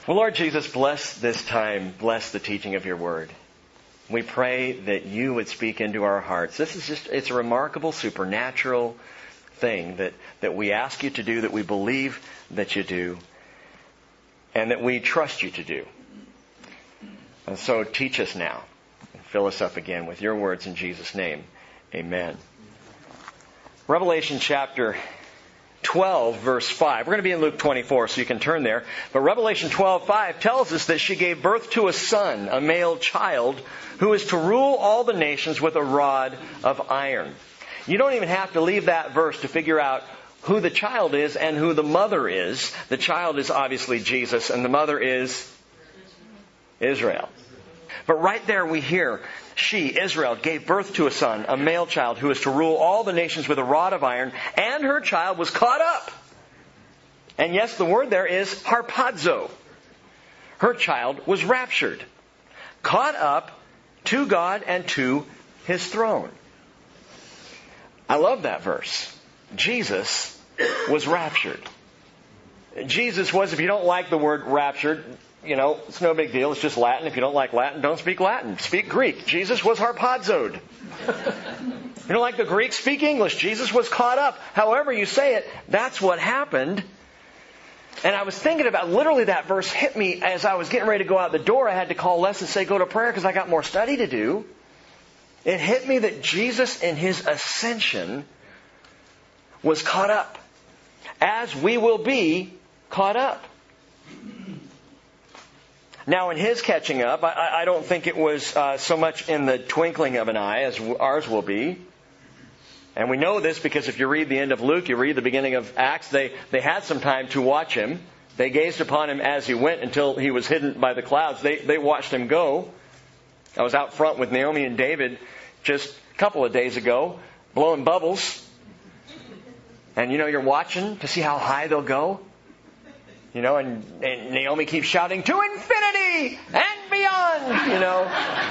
Well, Lord Jesus, bless this time. Bless the teaching of your word. We pray that you would speak into our hearts. It's a remarkable, supernatural thing that we ask you to do, that we believe that you do, and that we trust you to do. And so teach us now. And fill us up again with your words in Jesus' name. Amen. Revelation chapter 12, verse 5. We're going to be in Luke 24, so you can turn there. But Revelation 12:5 tells us that she gave birth to a son, a male child, who is to rule all the nations with a rod of iron. You don't even have to leave that verse to figure out who the child is and who the mother is. The child is obviously Jesus, and the mother is Israel. But right there we hear, she, Israel, gave birth to a son, a male child, who is to rule all the nations with a rod of iron, and her child was caught up. And yes, the word there is harpazo. Her child was raptured, caught up to God and to His throne. I love that verse. Jesus was raptured. Jesus was, if you don't like the word raptured, it's no big deal. It's just Latin. If you don't like Latin, don't speak Latin. Speak Greek. Jesus was harpazoed. You don't like the Greek? Speak English. Jesus was caught up. However you say it, that's what happened. And I was thinking about, literally that verse hit me as I was getting ready to go out the door. I had to call Les and say, go to prayer because I got more study to do. It hit me that Jesus in His ascension was caught up, as we will be caught up. Now, in His catching up, I don't think it was so much in the twinkling of an eye as ours will be. And we know this because if you read the end of Luke, you read the beginning of Acts, they had some time to watch Him. They gazed upon Him as He went until He was hidden by the clouds. They watched Him go. I was out front with Naomi and David just a couple of days ago, blowing bubbles. And you're watching to see how high they'll go. And Naomi keeps shouting, to infinity and beyond,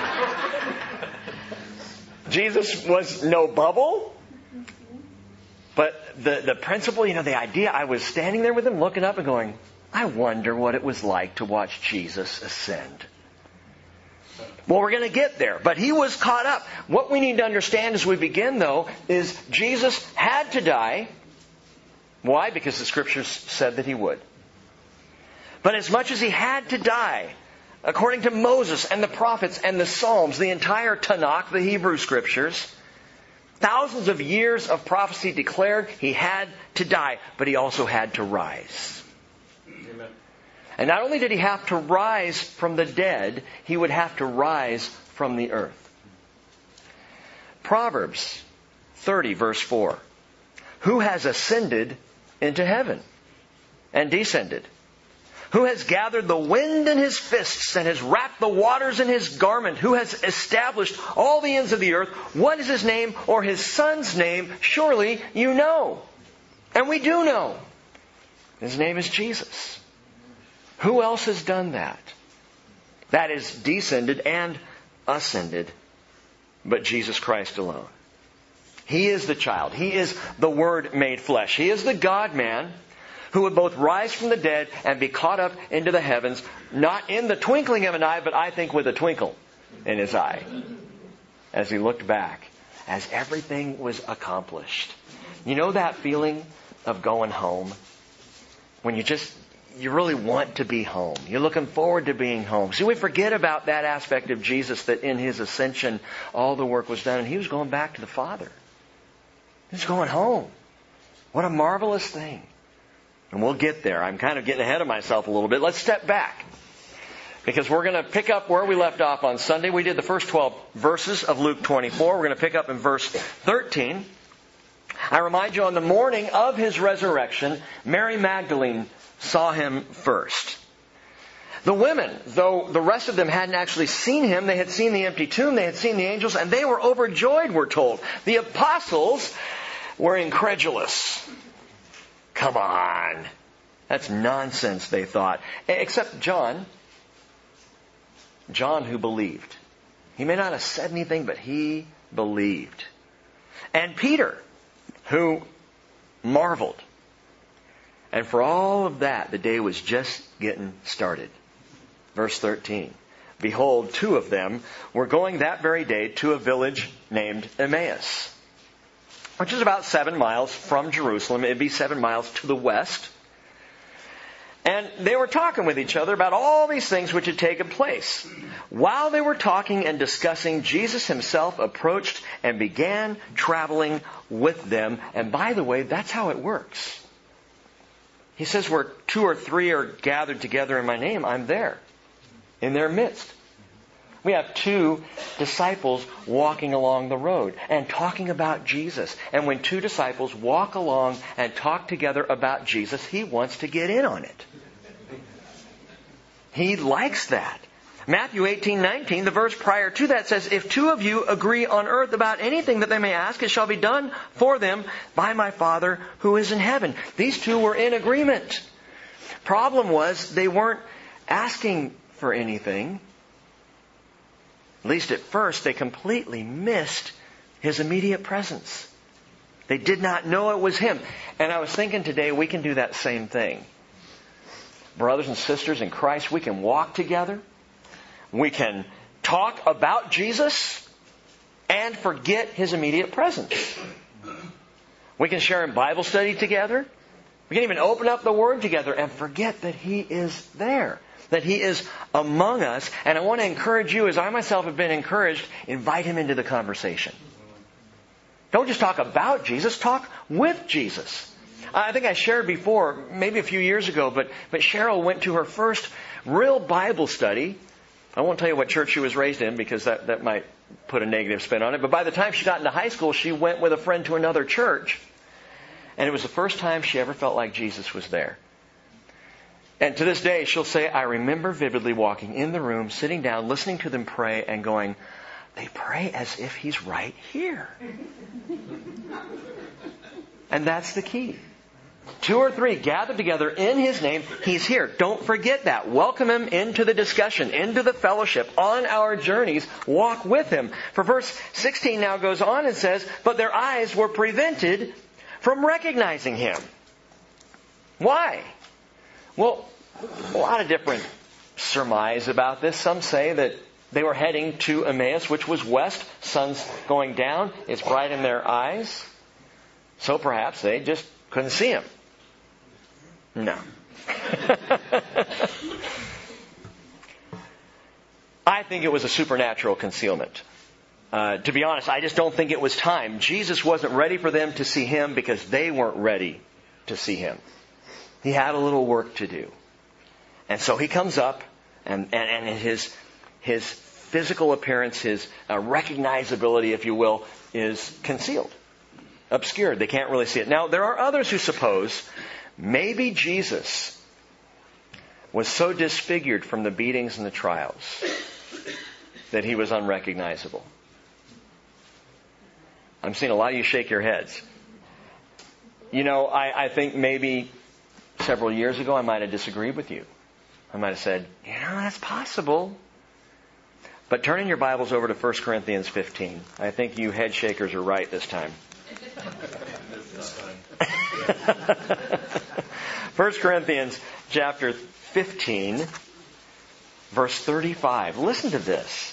Jesus was no bubble. But the principle, the idea, I was standing there with Him looking up and going, I wonder what it was like to watch Jesus ascend. Well, we're going to get there. But He was caught up. What we need to understand as we begin, though, is Jesus had to die. Why? Because the Scriptures said that He would. But as much as He had to die, according to Moses and the prophets and the Psalms, the entire Tanakh, the Hebrew Scriptures, thousands of years of prophecy declared He had to die, but He also had to rise. Amen. And not only did He have to rise from the dead, He would have to rise from the earth. Proverbs 30, verse 4. Who has ascended into heaven and descended? Who has gathered the wind in His fists and has wrapped the waters in His garment? Who has established all the ends of the earth? What is His name or His Son's name? Surely you know. And we do know. His name is Jesus. Who else has done that? That is descended and ascended, but Jesus Christ alone. He is the child. He is the Word made flesh. He is the God-man who would both rise from the dead and be caught up into the heavens, not in the twinkling of an eye, but I think with a twinkle in His eye, as He looked back, as everything was accomplished. You know that feeling of going home? When you really want to be home. You're looking forward to being home. See, we forget about that aspect of Jesus, that in His ascension, all the work was done, and He was going back to the Father. He was going home. What a marvelous thing. And we'll get there. I'm kind of getting ahead of myself a little bit. Let's step back, because we're going to pick up where we left off on Sunday. We did the first 12 verses of Luke 24. We're going to pick up in verse 13. I remind you, on the morning of His resurrection, Mary Magdalene saw Him first. The women, though the rest of them hadn't actually seen Him, they had seen the empty tomb, they had seen the angels, and they were overjoyed, we're told. The apostles were incredulous. Come on. That's nonsense, they thought. Except John. John, who believed. He may not have said anything, but he believed. And Peter, who marveled. And for all of that, the day was just getting started. Verse 13. Behold, two of them were going that very day to a village named Emmaus, which is about 7 miles from Jerusalem. It'd be 7 miles to the west. And they were talking with each other about all these things which had taken place. While they were talking and discussing, Jesus himself approached and began traveling with them. And by the way, that's how it works. He says, where 2 or 3 are gathered together in my name, I'm there, in their midst. We have 2 disciples walking along the road and talking about Jesus. And when 2 disciples walk along and talk together about Jesus, he wants to get in on it. He likes that. Matthew 18:19, the verse prior to that says, if 2 of you agree on earth about anything that they may ask, it shall be done for them by my Father who is in heaven. These 2 were in agreement. Problem was, they weren't asking for anything. At least at first, they completely missed his immediate presence. They did not know it was him. And I was thinking today, we can do that same thing. Brothers and sisters in Christ, we can walk together. We can talk about Jesus and forget his immediate presence. We can share in Bible study together. We can even open up the Word together and forget that he is there. That he is among us. And I want to encourage you, as I myself have been encouraged, invite him into the conversation. Don't just talk about Jesus, talk with Jesus. I think I shared before, maybe a few years ago, but Cheryl went to her first real Bible study. I won't tell you what church she was raised in because that might put a negative spin on it. But by the time she got into high school, she went with a friend to another church. And it was the first time she ever felt like Jesus was there. And to this day, she'll say, I remember vividly walking in the room, sitting down, listening to them pray, and going, they pray as if he's right here. And that's the key. 2 or 3 gathered together in his name, he's here. Don't forget that. Welcome him into the discussion, into the fellowship, on our journeys. Walk with him. For verse 16 now goes on and says, but their eyes were prevented from recognizing him. Why? Well, a lot of different surmise about this. Some say that they were heading to Emmaus, which was west. Sun's going down. It's bright in their eyes. So perhaps they just couldn't see him. No. I think it was a supernatural concealment. To be honest, I just don't think it was time. Jesus wasn't ready for them to see him because they weren't ready to see him. He had a little work to do. And so he comes up and his physical appearance, his recognizability, if you will, is concealed. Obscured. They can't really see it. Now, there are others who suppose maybe Jesus was so disfigured from the beatings and the trials that he was unrecognizable. I'm seeing a lot of you shake your heads. You know, I think maybe several years ago I might have disagreed with you. I might have said, that's possible. But turning your Bibles over to 1 Corinthians 15. I think you head shakers are right this time. 1 Corinthians chapter 15, verse 35. Listen to this.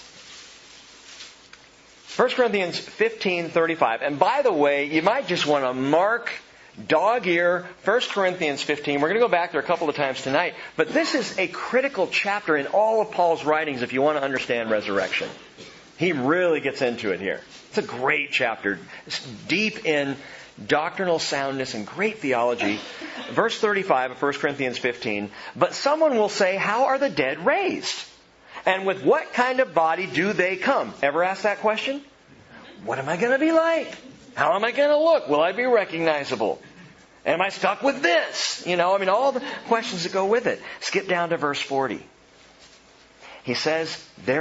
1 Corinthians 15:35. And by the way, you might just want to mark dog-ear 1 Corinthians 15. We're going to go back there a couple of times tonight. But this is a critical chapter in all of Paul's writings if you want to understand resurrection. He really gets into it here. It's a great chapter. It's deep in doctrinal soundness and great theology. Verse 35 of 1 Corinthians 15. But someone will say, how are the dead raised? And with what kind of body do they come? Ever ask that question? What am I going to be like? How am I going to look? Will I be recognizable? Am I stuck with this? All the questions that go with it. Skip down to verse 40. He says, there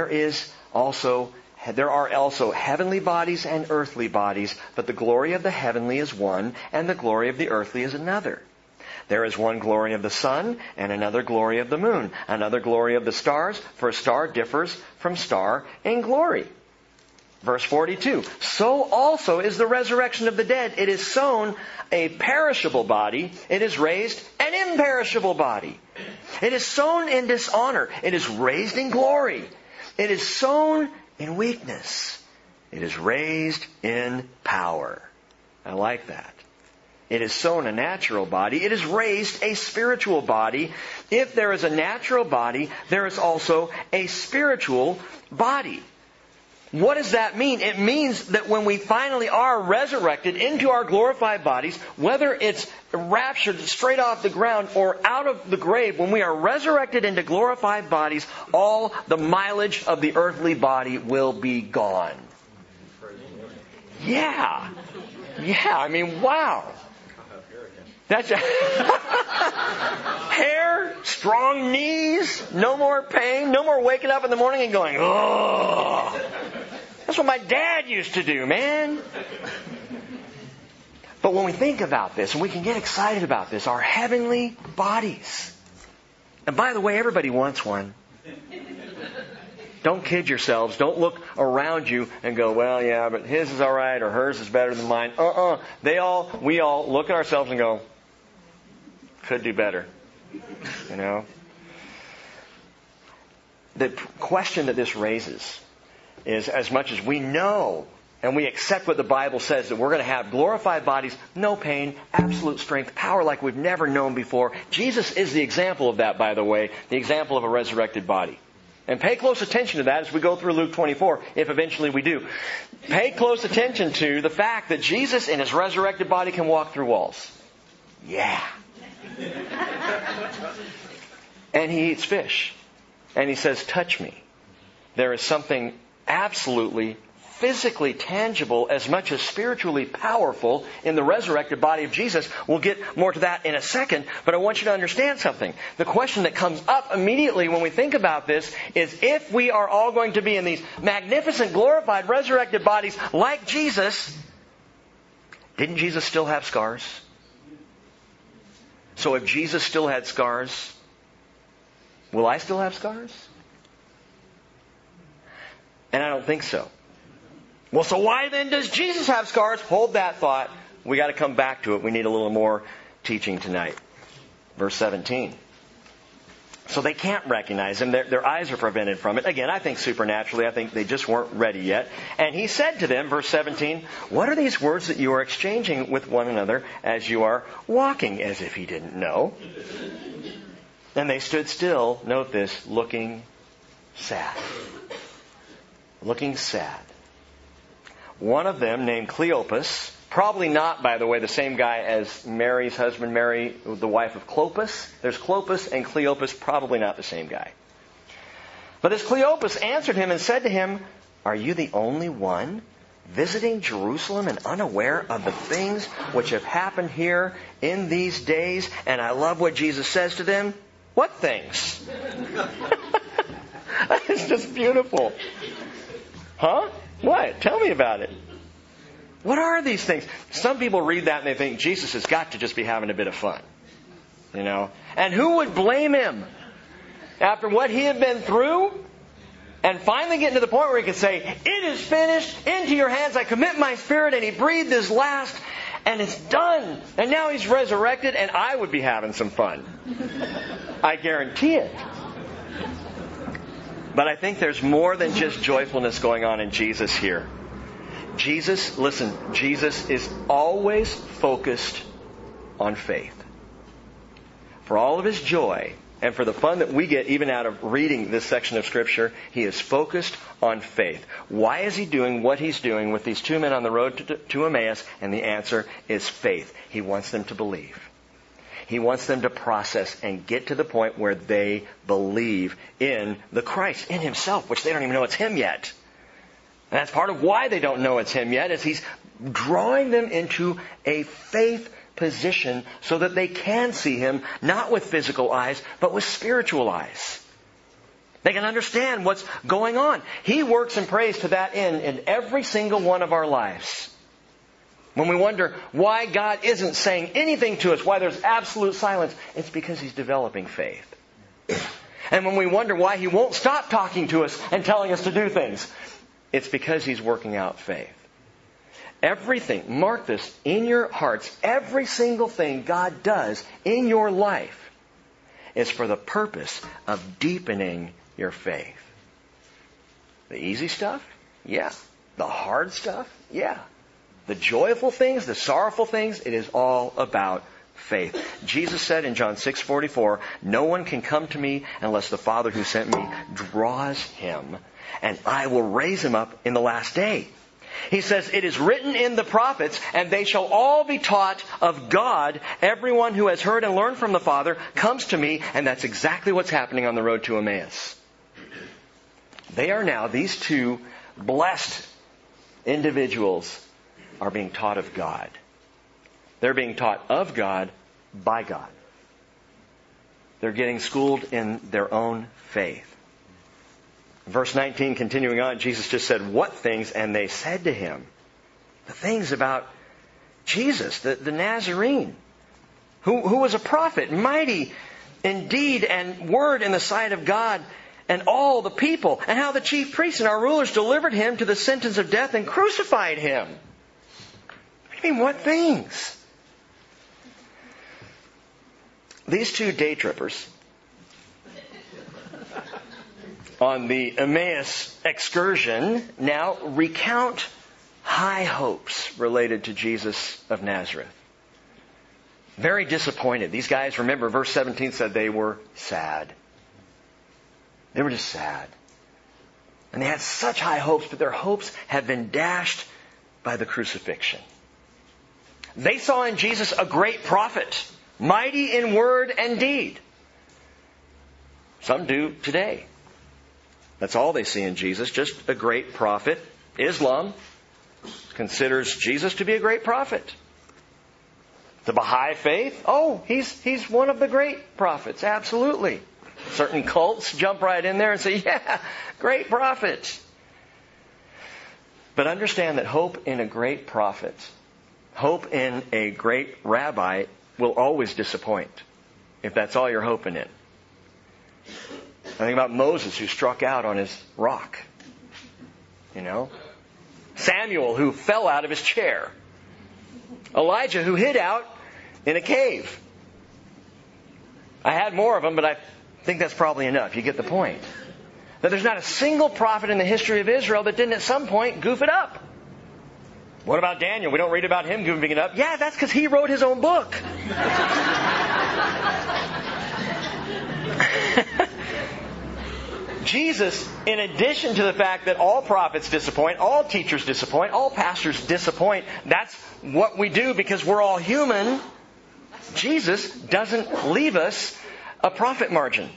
are also heavenly bodies and earthly bodies, but the glory of the heavenly is one, and the glory of the earthly is another. There is one glory of the sun, and another glory of the moon, another glory of the stars, for a star differs from star in glory. Verse 42, so also is the resurrection of the dead. It is sown a perishable body, it is raised an imperishable body. It is sown in dishonor. It is raised in glory. It is sown in weakness. It is raised in power. I like that. It is sown a natural body. It is raised a spiritual body. If there is a natural body, there is also a spiritual body. What does that mean? It means that when we finally are resurrected into our glorified bodies, whether it's raptured straight off the ground or out of the grave, when we are resurrected into glorified bodies, all the mileage of the earthly body will be gone. Yeah. Yeah, I mean, wow. That's hair, strong knees, no more pain, no more waking up in the morning and going, oh. That's what my dad used to do, man. But when we think about this, and we can get excited about this, our heavenly bodies. And by the way, everybody wants one. Don't kid yourselves. Don't look around you and go, well, yeah, but his is all right or hers is better than mine. We all look at ourselves and go, could do better. You know? The question that this raises is, as much as we know and we accept what the Bible says, that we're going to have glorified bodies, no pain, absolute strength, power like we've never known before. Jesus is the example of that, by the way, the example of a resurrected body. And pay close attention to that as we go through Luke 24, if eventually we do. Pay close attention to the fact that Jesus in His resurrected body can walk through walls. Yeah. And He eats fish. And He says, touch me. There is something absolutely physically tangible as much as spiritually powerful in the resurrected body of Jesus. We'll get more to that in a second, but I want you to understand something. The question that comes up immediately when we think about this is, if we are all going to be in these magnificent, glorified, resurrected bodies like Jesus, didn't Jesus still have scars? So if Jesus still had scars, will I still have scars? And I don't think so. Well, so why then does Jesus have scars? Hold that thought. We got to come back to it. We need a little more teaching tonight. Verse 17. So they can't recognize Him. Their eyes are prevented from it. Again, I think supernaturally. I think they just weren't ready yet. And He said to them, verse 17, what are these words that you are exchanging with one another as you are walking? As if He didn't know. And they stood still, note this, looking sad. Looking sad. One of them, named Cleopas, probably not, by the way, the same guy as Mary's husband, Mary, the wife of Clopas. There's Clopas and Cleopas, probably not the same guy. But this Cleopas answered him and said to him, are you the only one visiting Jerusalem and unaware of the things which have happened here in these days? And I love what Jesus says to them. What things? It's just beautiful. Huh? What? Tell me about it. What are these things? Some people read that and they think Jesus has got to just be having a bit of fun. You know? And who would blame Him? After what He had been through, and finally getting to the point where He could say, it is finished, into your hands I commit my spirit, and He breathed His last, and it's done. And now He's resurrected, and I would be having some fun. I guarantee it. But I think there's more than just joyfulness going on in Jesus here. Jesus is always focused on faith. For all of His joy and for the fun that we get even out of reading this section of Scripture, He is focused on faith. Why is He doing what He's doing with these two men on the road to Emmaus? And the answer is faith. He wants them to believe. He wants them to process and get to the point where they believe in the Christ, in Himself, which they don't even know it's Him yet. And that's part of why they don't know it's Him yet, is He's drawing them into a faith position so that they can see Him, not with physical eyes, but with spiritual eyes. They can understand what's going on. He works and prays to that end in every single one of our lives. When we wonder why God isn't saying anything to us, why there's absolute silence, it's because He's developing faith. And when we wonder why He won't stop talking to us and telling us to do things, it's because He's working out faith. Everything, mark this in your hearts, every single thing God does in your life is for the purpose of deepening your faith. The easy stuff? Yeah. The hard stuff? Yeah. The joyful things, the sorrowful things, it is all about faith. Jesus said in John 6:44, "No one can come to me unless the Father who sent me draws him, and I will raise him up in the last day." He says, "It is written in the prophets, and they shall all be taught of God. Everyone who has heard and learned from the Father comes to me," and that's exactly what's happening on the road to Emmaus. They are now, these two blessed individuals are being taught of God. They're being taught of God by God. They're getting schooled in their own faith. Verse 19, continuing on, Jesus just said, "What things?" And they said to him, the things about Jesus, the Nazarene, who was a prophet, mighty in deed and word in the sight of God and all the people, and how the chief priests and our rulers delivered him to the sentence of death and crucified him. What do you mean, what things? These two day trippers on the Emmaus excursion now recount high hopes related to Jesus of Nazareth. Very disappointed. These guys, remember, verse 17 said they were sad. They were just sad. And they had such high hopes, but their hopes had been dashed by the crucifixion. They saw in Jesus a great prophet, mighty in word and deed. Some do today. That's all they see in Jesus, just a great prophet. Islam considers Jesus to be a great prophet. The Baha'i faith, he's one of the great prophets, absolutely. Certain cults jump right in there and say, yeah, great prophet. But understand that hope in a great prophet, hope in a great rabbi will always disappoint if that's all you're hoping in. I think about Moses who struck out on his rock. Samuel who fell out of his chair. Elijah who hid out in a cave. I had more of them, but I think that's probably enough. You get the point. That there's not a single prophet in the history of Israel that didn't at some point goof it up. What about Daniel? We don't read about him goofing it up. Yeah, that's because he wrote his own book. Jesus, in addition to the fact that all prophets disappoint, all teachers disappoint, all pastors disappoint, that's what we do because we're all human. Jesus doesn't leave us a profit margin.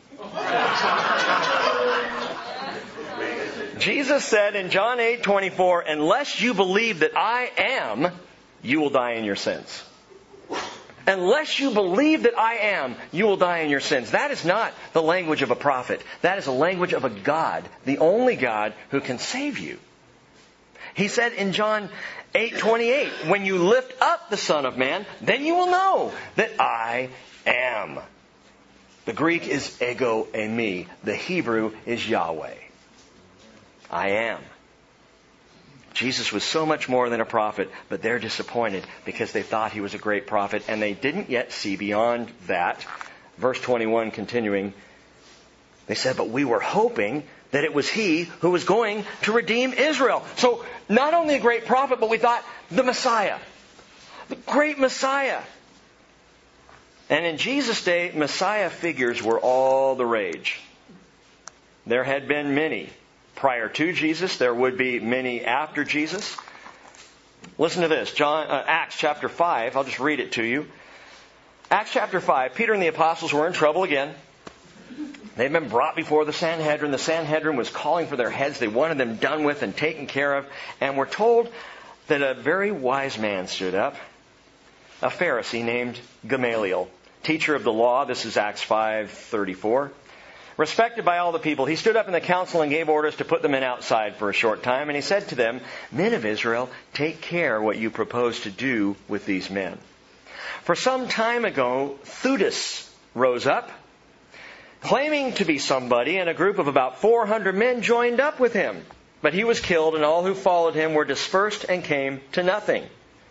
Jesus said in John 8:24, "Unless you believe that I am, you will die in your sins." Unless you believe that I am, you will die in your sins. That is not the language of a prophet. That is a language of a God, the only God who can save you. He said in John 8:28, "When you lift up the Son of Man, then you will know that I am." The Greek is ego eimi. The Hebrew is Yahweh. I am. Jesus was so much more than a prophet, but they're disappointed because they thought he was a great prophet and they didn't yet see beyond that. Verse 21 continuing, they said, "But we were hoping that it was he who was going to redeem Israel." So not only a great prophet, but we thought the Messiah. The great Messiah. And in Jesus' day, Messiah figures were all the rage. There had been many prior to Jesus. There would be many after Jesus. Listen to this. Acts chapter 5. I'll just read it to you. Acts chapter 5. Peter and the apostles were in trouble again. They'd been brought before the Sanhedrin. The Sanhedrin was calling for their heads. They wanted them done with and taken care of. And we're told that a very wise man stood up. A Pharisee named Gamaliel, teacher of the law. This is Acts 5:34. Respected by all the people, he stood up in the council and gave orders to put the men outside for a short time. And he said to them, "Men of Israel, take care what you propose to do with these men. For some time ago, Theudas rose up, claiming to be somebody, and a group of about 400 men joined up with him. But he was killed, and all who followed him were dispersed and came to nothing.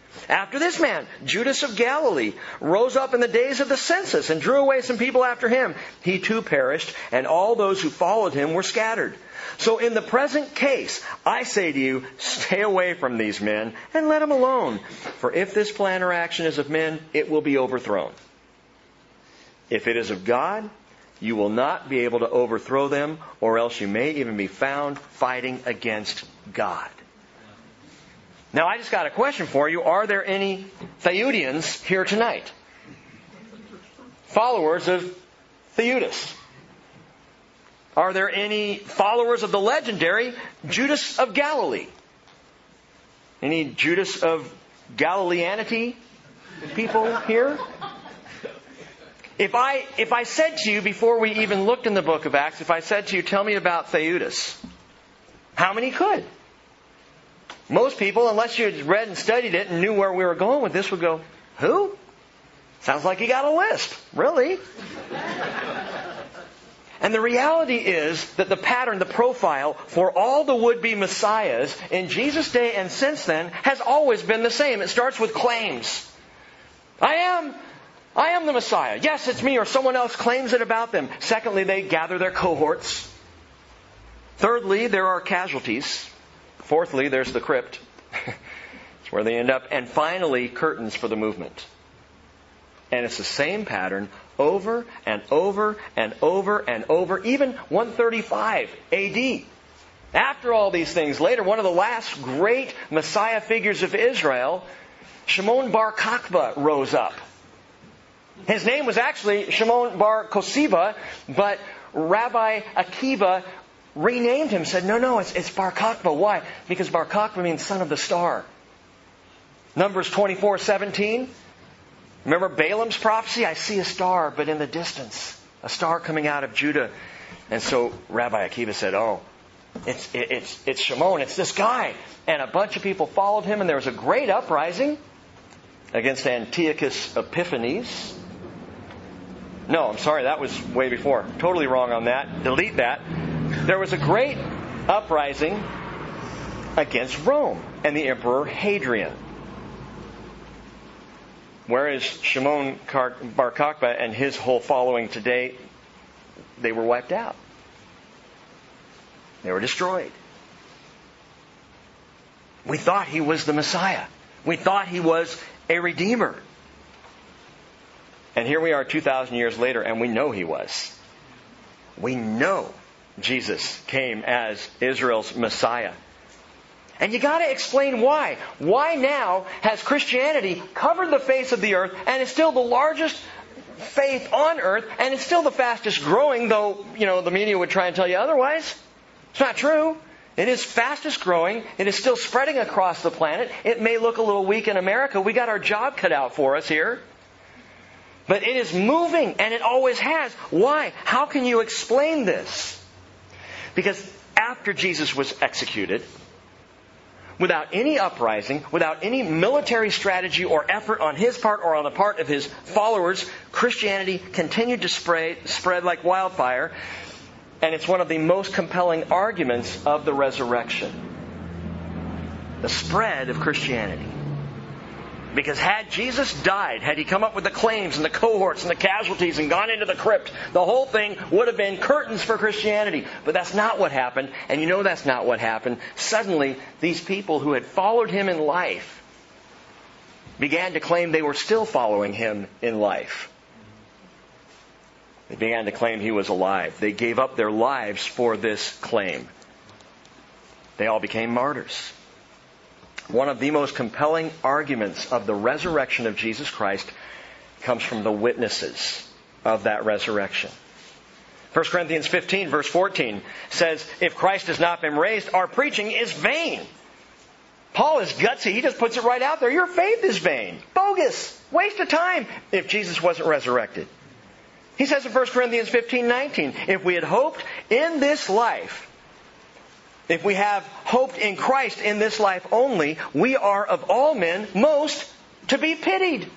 After this man, Judas of Galilee, rose up in the days of the census and drew away some people after him. He too perished, and all those who followed him were scattered. So in the present case, I say to you, stay away from these men and let them alone. For if this plan or action is of men, it will be overthrown. If it is of God, you will not be able to overthrow them, or else you may even be found fighting against God. Now, I just got a question for you. Are there any Theudians here tonight? Followers of Theudas. Are there any followers of the legendary Judas of Galilee? Any Judas of Galileanity people here? If I said to you before we even looked in the book of Acts, if I said to you, tell me about Theudas, how many could? Most people, unless you had read and studied it and knew where we were going with this, would go, who? Sounds like you got a lisp. Really? And the reality is that the pattern, the profile for all the would-be messiahs in Jesus' day and since then has always been the same. It starts with claims. I am the Messiah. Yes, it's me, or someone else claims it about them. Secondly, they gather their cohorts. Thirdly, there are casualties. Fourthly, there's the crypt. It's where they end up. And finally, curtains for the movement. And it's the same pattern over and over and over and over, even 135 AD. After all these things, later, one of the last great Messiah figures of Israel, Shimon bar Kokhba, rose up. His name was actually Shimon bar Kosiba, but Rabbi Akiva renamed him, said, no, it's Bar Kokhba. Why? Because Bar Kokhba means son of the star. Numbers 24:17. Remember Balaam's prophecy? I see a star, but in the distance, a star coming out of Judah. And so Rabbi Akiva said, it's Shimon, it's this guy. And a bunch of people followed him, and there was a great uprising against Antiochus Epiphanes. No, I'm sorry, that was way before. Totally wrong on that. Delete that. There was a great uprising against Rome and the Emperor Hadrian. Whereas Shimon bar Kokhba and his whole following today, they were wiped out. They were destroyed. We thought he was the Messiah. We thought he was a Redeemer. And here we are 2,000 years later, and we know he was. We know Jesus came as Israel's Messiah. And you got to explain why. Why now has Christianity covered the face of the earth and is still the largest faith on earth, and it's still the fastest growing, though, the media would try and tell you otherwise. It's not true. It is fastest growing. It is still spreading across the planet. It may look a little weak in America. We got our job cut out for us here. But it is moving, and it always has. Why? How can you explain this? Because after Jesus was executed, without any uprising, without any military strategy or effort on his part or on the part of his followers, Christianity continued to spread like wildfire. And it's one of the most compelling arguments of the resurrection. The spread of Christianity. Because had Jesus died, had he come up with the claims and the cohorts and the casualties and gone into the crypt, the whole thing would have been curtains for Christianity. But that's not what happened. And you know that's not what happened. Suddenly, these people who had followed him in life began to claim they were still following him in life. They began to claim he was alive. They gave up their lives for this claim. They all became martyrs. One of the most compelling arguments of the resurrection of Jesus Christ comes from the witnesses of that resurrection. 1 Corinthians 15, verse 14 says, if Christ has not been raised, our preaching is vain. Paul is gutsy. He just puts it right out there. Your faith is vain. Bogus. Waste of time if Jesus wasn't resurrected. He says in 1 Corinthians 15:19, if we had hoped in this life, if we have hoped in Christ in this life only, we are of all men most to be pitied.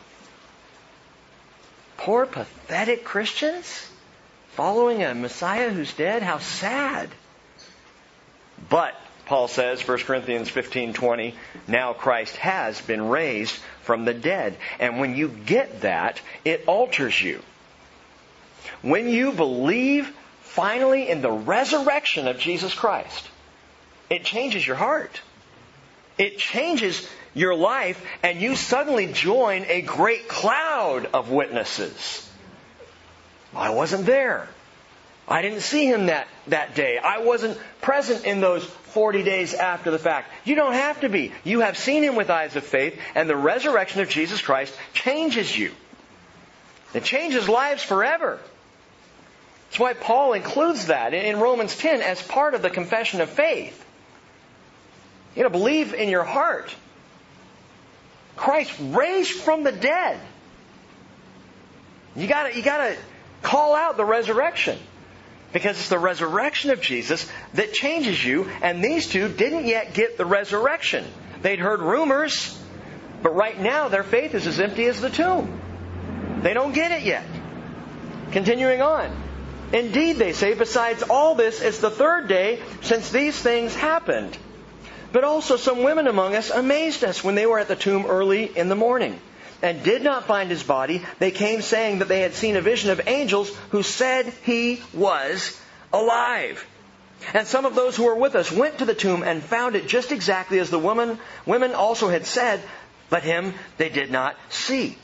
Poor, pathetic Christians following a Messiah who's dead. How sad. But Paul says, 1 Corinthians 15:20, now Christ has been raised from the dead. And when you get that, it alters you. When you believe finally in the resurrection of Jesus Christ, it changes your heart. It changes your life, and you suddenly join a great cloud of witnesses. I wasn't there. I didn't see him that day. I wasn't present in those 40 days after the fact. You don't have to be. You have seen him with eyes of faith, and the resurrection of Jesus Christ changes you. It changes lives forever. That's why Paul includes that in Romans 10 as part of the confession of faith. You got to believe in your heart. Christ raised from the dead. You got to call out the resurrection. Because it's the resurrection of Jesus that changes you, and these two didn't yet get the resurrection. They'd heard rumors, but right now their faith is as empty as the tomb. They don't get it yet. Continuing on. Indeed, they say, besides all this, it's the third day since these things happened. But also some women among us amazed us when they were at the tomb early in the morning and did not find his body. They came saying that they had seen a vision of angels who said he was alive. And some of those who were with us went to the tomb and found it just exactly as the women also had said, but him they did not see.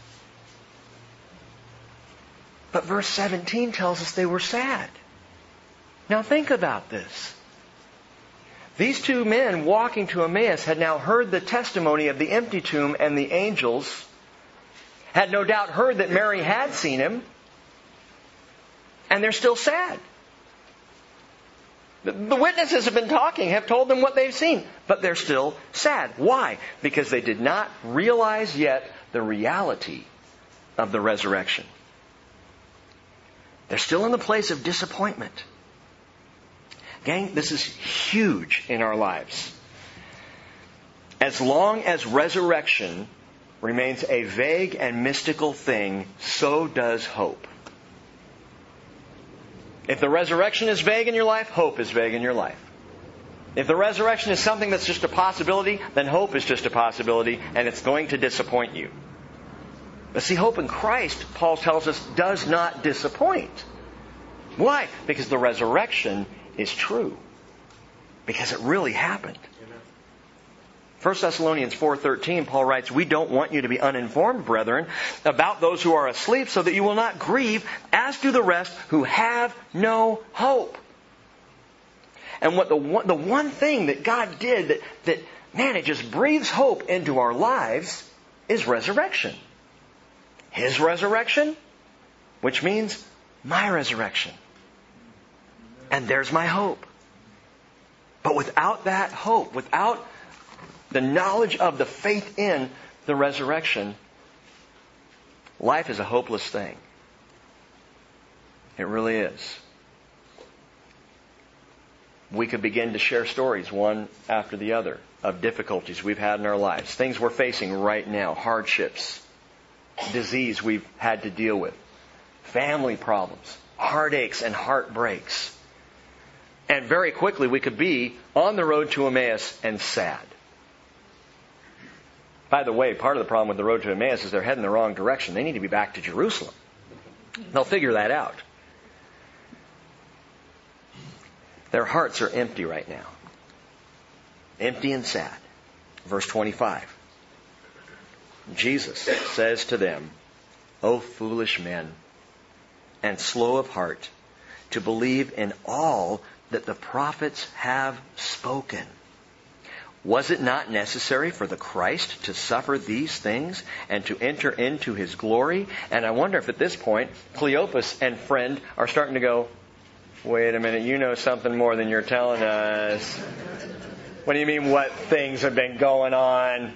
But verse 17 tells us they were sad. Now think about this. These two men walking to Emmaus had now heard the testimony of the empty tomb and the angels, had no doubt heard that Mary had seen him, and they're still sad. The witnesses have been talking, have told them what they've seen, but they're still sad. Why? Because they did not realize yet the reality of the resurrection. They're still in the place of disappointment. Gang, this is huge in our lives. As long as resurrection remains a vague and mystical thing, so does hope. If the resurrection is vague in your life, hope is vague in your life. If the resurrection is something that's just a possibility, then hope is just a possibility, and it's going to disappoint you. But see, hope in Christ, Paul tells us, does not disappoint. Why? Because the resurrection is true. Because it really happened. 1 Thessalonians 4:13, Paul writes, we don't want you to be uninformed, brethren, about those who are asleep, so that you will not grieve, as do the rest who have no hope. And what the one thing that God did that man, it just breathes hope into our lives is resurrection. His resurrection, which means my resurrection. And there's my hope. But without that hope, without the knowledge of the faith in the resurrection, life is a hopeless thing. It really is. We could begin to share stories, one after the other, of difficulties we've had in our lives. Things we're facing right now, hardships, disease we've had to deal with, family problems, heartaches and heartbreaks. And very quickly we could be on the road to Emmaus and sad. By the way, part of the problem with the road to Emmaus is they're heading the wrong direction. They need to be back to Jerusalem. They'll figure that out. Their hearts are empty right now. Empty and sad. Verse 25. Jesus says to them, O foolish men, and slow of heart, to believe in all that the prophets have spoken. Was it not necessary for the Christ to suffer these things and to enter into His glory? And I wonder if at this point, Cleopas and friend are starting to go, wait a minute, you know something more than you're telling us. What do you mean, what things have been going on?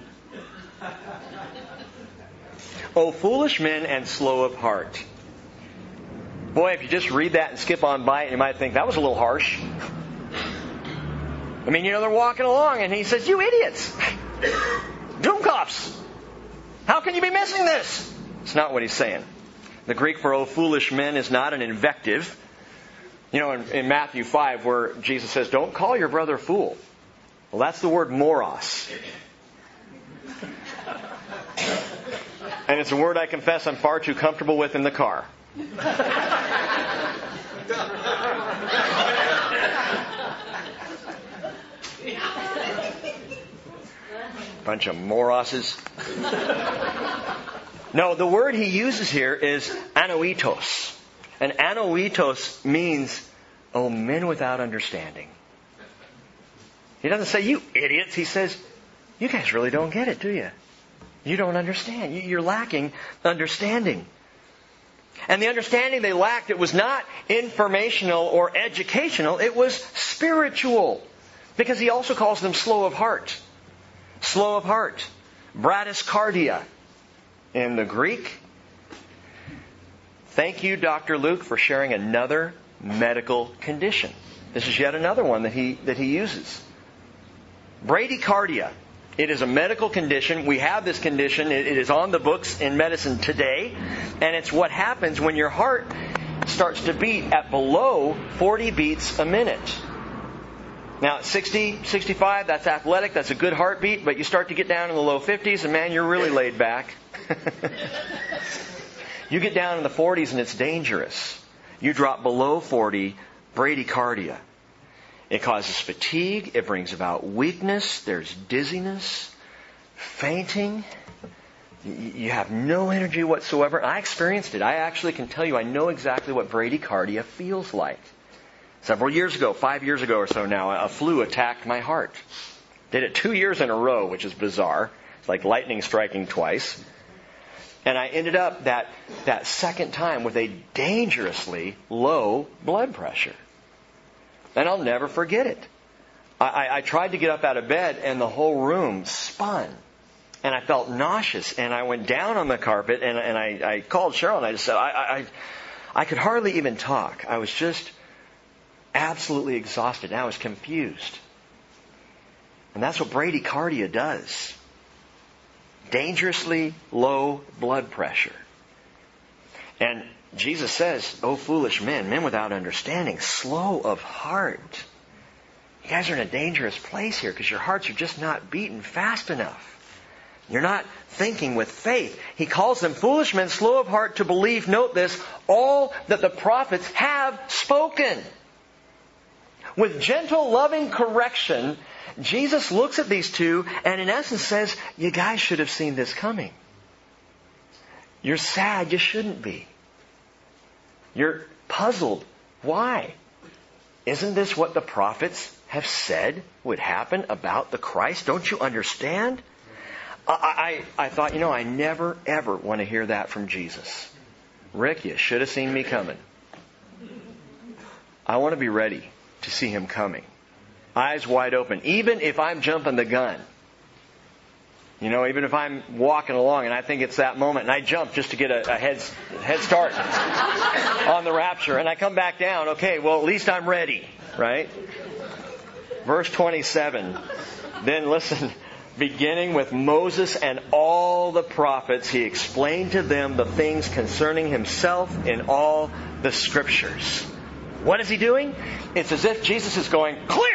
O foolish men and slow of heart. Boy, if you just read that and skip on by it, you might think that was a little harsh. I mean, they're walking along and he says, you idiots! Doomkops! How can you be missing this? It's not what he's saying. The Greek for O foolish men is not an invective. In Matthew 5 where Jesus says, don't call your brother a fool. Well, that's the word moros. And it's a word I confess I'm far too comfortable with in the car. Bunch of moroses. No, the word he uses here is anoitos. And anoitos means, oh, men without understanding. He doesn't say, you idiots. He says, you guys really don't get it, do you? You don't understand. You're lacking understanding. And the understanding they lacked, it was not informational or educational. It was spiritual. Because he also calls them slow of heart. Slow of heart. Bradycardia in the Greek. Thank you, Dr. Luke, for sharing another medical condition. This is yet another one that he uses. Bradycardia. It is a medical condition. We have this condition. It is on the books in medicine today. And it's what happens when your heart starts to beat at below 40 beats a minute. Now, 60, 65, that's athletic. That's a good heartbeat. But you start to get down in the low 50s, and man, you're really laid back. You get down in the 40s, and it's dangerous. You drop below 40, bradycardia. It causes fatigue. It brings about weakness. There's dizziness, fainting. You have no energy whatsoever. I experienced it. I actually can tell you, I know exactly what bradycardia feels like. Several years ago, 5 years ago or so now, a flu attacked my heart. Did it 2 years in a row, which is bizarre. It's like lightning striking twice. And I ended up that second time with a dangerously low blood pressure. And I'll never forget it. I tried to get up out of bed and the whole room spun. And I felt nauseous. And I went down on the carpet and I called Cheryl and I just said, I could hardly even talk. I was just absolutely exhausted. And I was confused. And that's what bradycardia does. Dangerously low blood pressure. And Jesus says, "O foolish men without understanding, slow of heart." You guys are in a dangerous place here because your hearts are just not beating fast enough. You're not thinking with faith. He calls them foolish men, slow of heart to believe, note this, all that the prophets have spoken. With gentle, loving correction, Jesus looks at these two and in essence says, you guys should have seen this coming. You're sad. You shouldn't be. You're puzzled. Why? Isn't this what the prophets have said would happen about the Christ? Don't you understand? I thought, I never ever want to hear that from Jesus. Rick, you should have seen me coming. I want to be ready to see Him coming. Eyes wide open. Even if I'm jumping the gun. Even if I'm walking along and I think it's that moment and I jump just to get a head start on the rapture and I come back down, okay, well at least I'm ready, right? Verse 27. Then listen, beginning with Moses and all the prophets, he explained to them the things concerning himself in all the scriptures. What is he doing? It's as if Jesus is going, clear!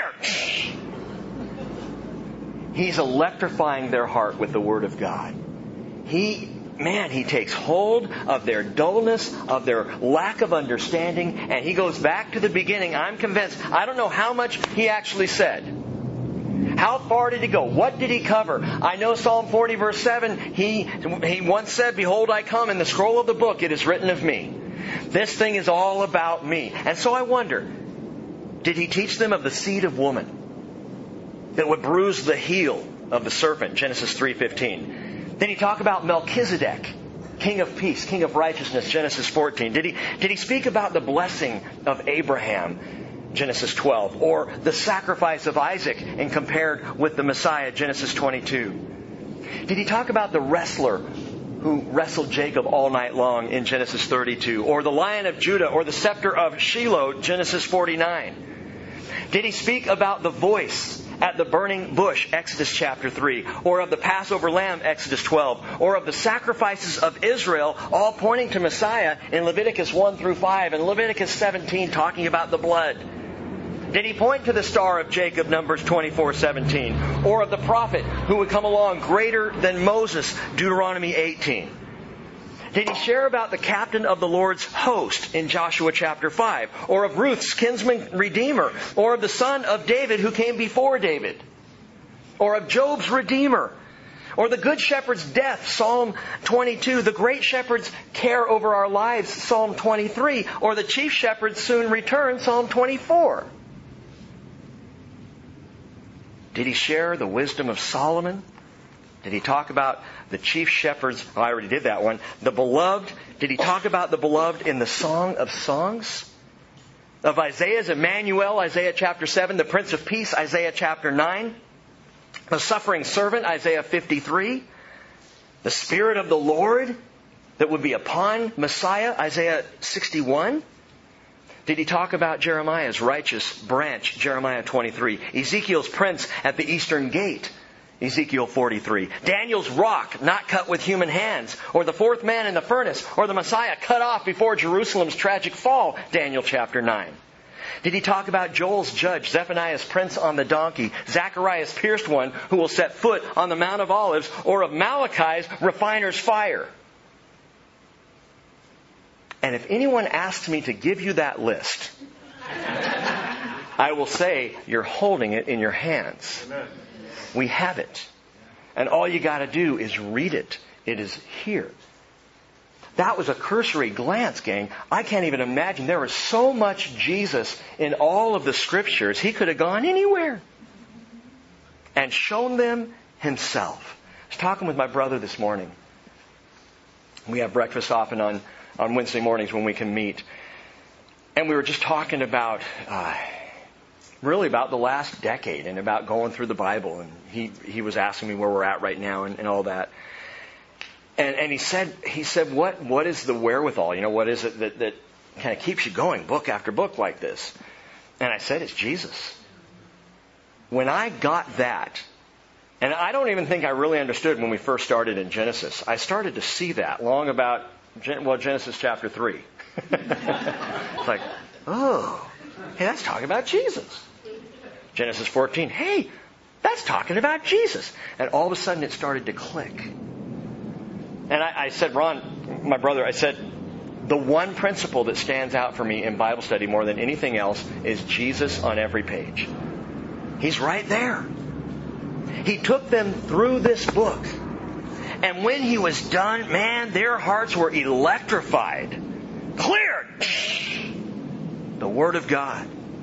He's electrifying their heart with the Word of God. He takes hold of their dullness, of their lack of understanding, and he goes back to the beginning. I'm convinced. I don't know how much he actually said. How far did he go? What did he cover? I know Psalm 40 verse 7, he once said, behold, I come in the scroll of the book, it is written of me. This thing is all about me. And so I wonder, did he teach them of the seed of woman that would bruise the heel of the serpent, Genesis 3:15? Did he talk about Melchizedek, king of peace, king of righteousness, Genesis 14? Did he speak about the blessing of Abraham, Genesis 12, or the sacrifice of Isaac and compared with the Messiah, Genesis 22? Did he talk about the wrestler who wrestled Jacob all night long in Genesis 32, or the Lion of Judah, or the scepter of Shiloh, Genesis 49? Did he speak about the voice at the burning bush, Exodus chapter 3, or of the Passover lamb, Exodus 12, or of the sacrifices of Israel, all pointing to Messiah in Leviticus 1 through 5, and Leviticus 17 talking about the blood? Did he point to the star of Jacob, Numbers 24:17, or of the prophet who would come along greater than Moses, Deuteronomy 18? Did he share about the captain of the Lord's host in Joshua chapter 5, or of Ruth's kinsman redeemer, or of the son of David who came before David, or of Job's redeemer, or the good shepherd's death, Psalm 22, the great shepherd's care over our lives, Psalm 23, or the chief shepherd's soon return, Psalm 24? Did he share the wisdom of Solomon? Did he talk about the chief shepherd's... Oh, I already did that one. The beloved. Did he talk about the beloved in the Song of Songs? Of Isaiah's Emmanuel, Isaiah chapter 7. The Prince of Peace, Isaiah chapter 9. The suffering servant, Isaiah 53. The Spirit of the Lord that would be upon Messiah, Isaiah 61. Did he talk about Jeremiah's righteous branch, Jeremiah 23? Ezekiel's prince at the eastern gate, Ezekiel 43. Daniel's rock not cut with human hands, or the fourth man in the furnace, or the Messiah cut off before Jerusalem's tragic fall, Daniel chapter 9. Did he talk about Joel's judge, Zephaniah's prince on the donkey, Zechariah's pierced one who will set foot on the Mount of Olives, or of Malachi's refiner's fire? And if anyone asks me to give you that list, I will say you're holding it in your hands. We have it. And all you got to do is read it. It is here. That was a cursory glance, gang. I can't even imagine. There was so much Jesus in all of the Scriptures. He could have gone anywhere and shown them Himself. I was talking with my brother this morning. We have breakfast often on Wednesday mornings when we can meet. And we were just talking about, really about the last decade and about going through the Bible. And he was asking me where we're at right now and all that. And he said, what is the wherewithal? You know, what is it that kind of keeps you going book after book like this? And I said, it's Jesus. When I got that, and I don't even think I really understood when we first started in Genesis. I started to see that long about, Genesis chapter 3. It's like, oh, hey, that's talking about Jesus. Genesis 14, hey, that's talking about Jesus. And all of a sudden it started to click. And I said, Ron, my brother, I said, the one principle that stands out for me in Bible study more than anything else is Jesus on every page. He's right there. He took them through this book. And when He was done, man, their hearts were electrified. Clear! The Word of God.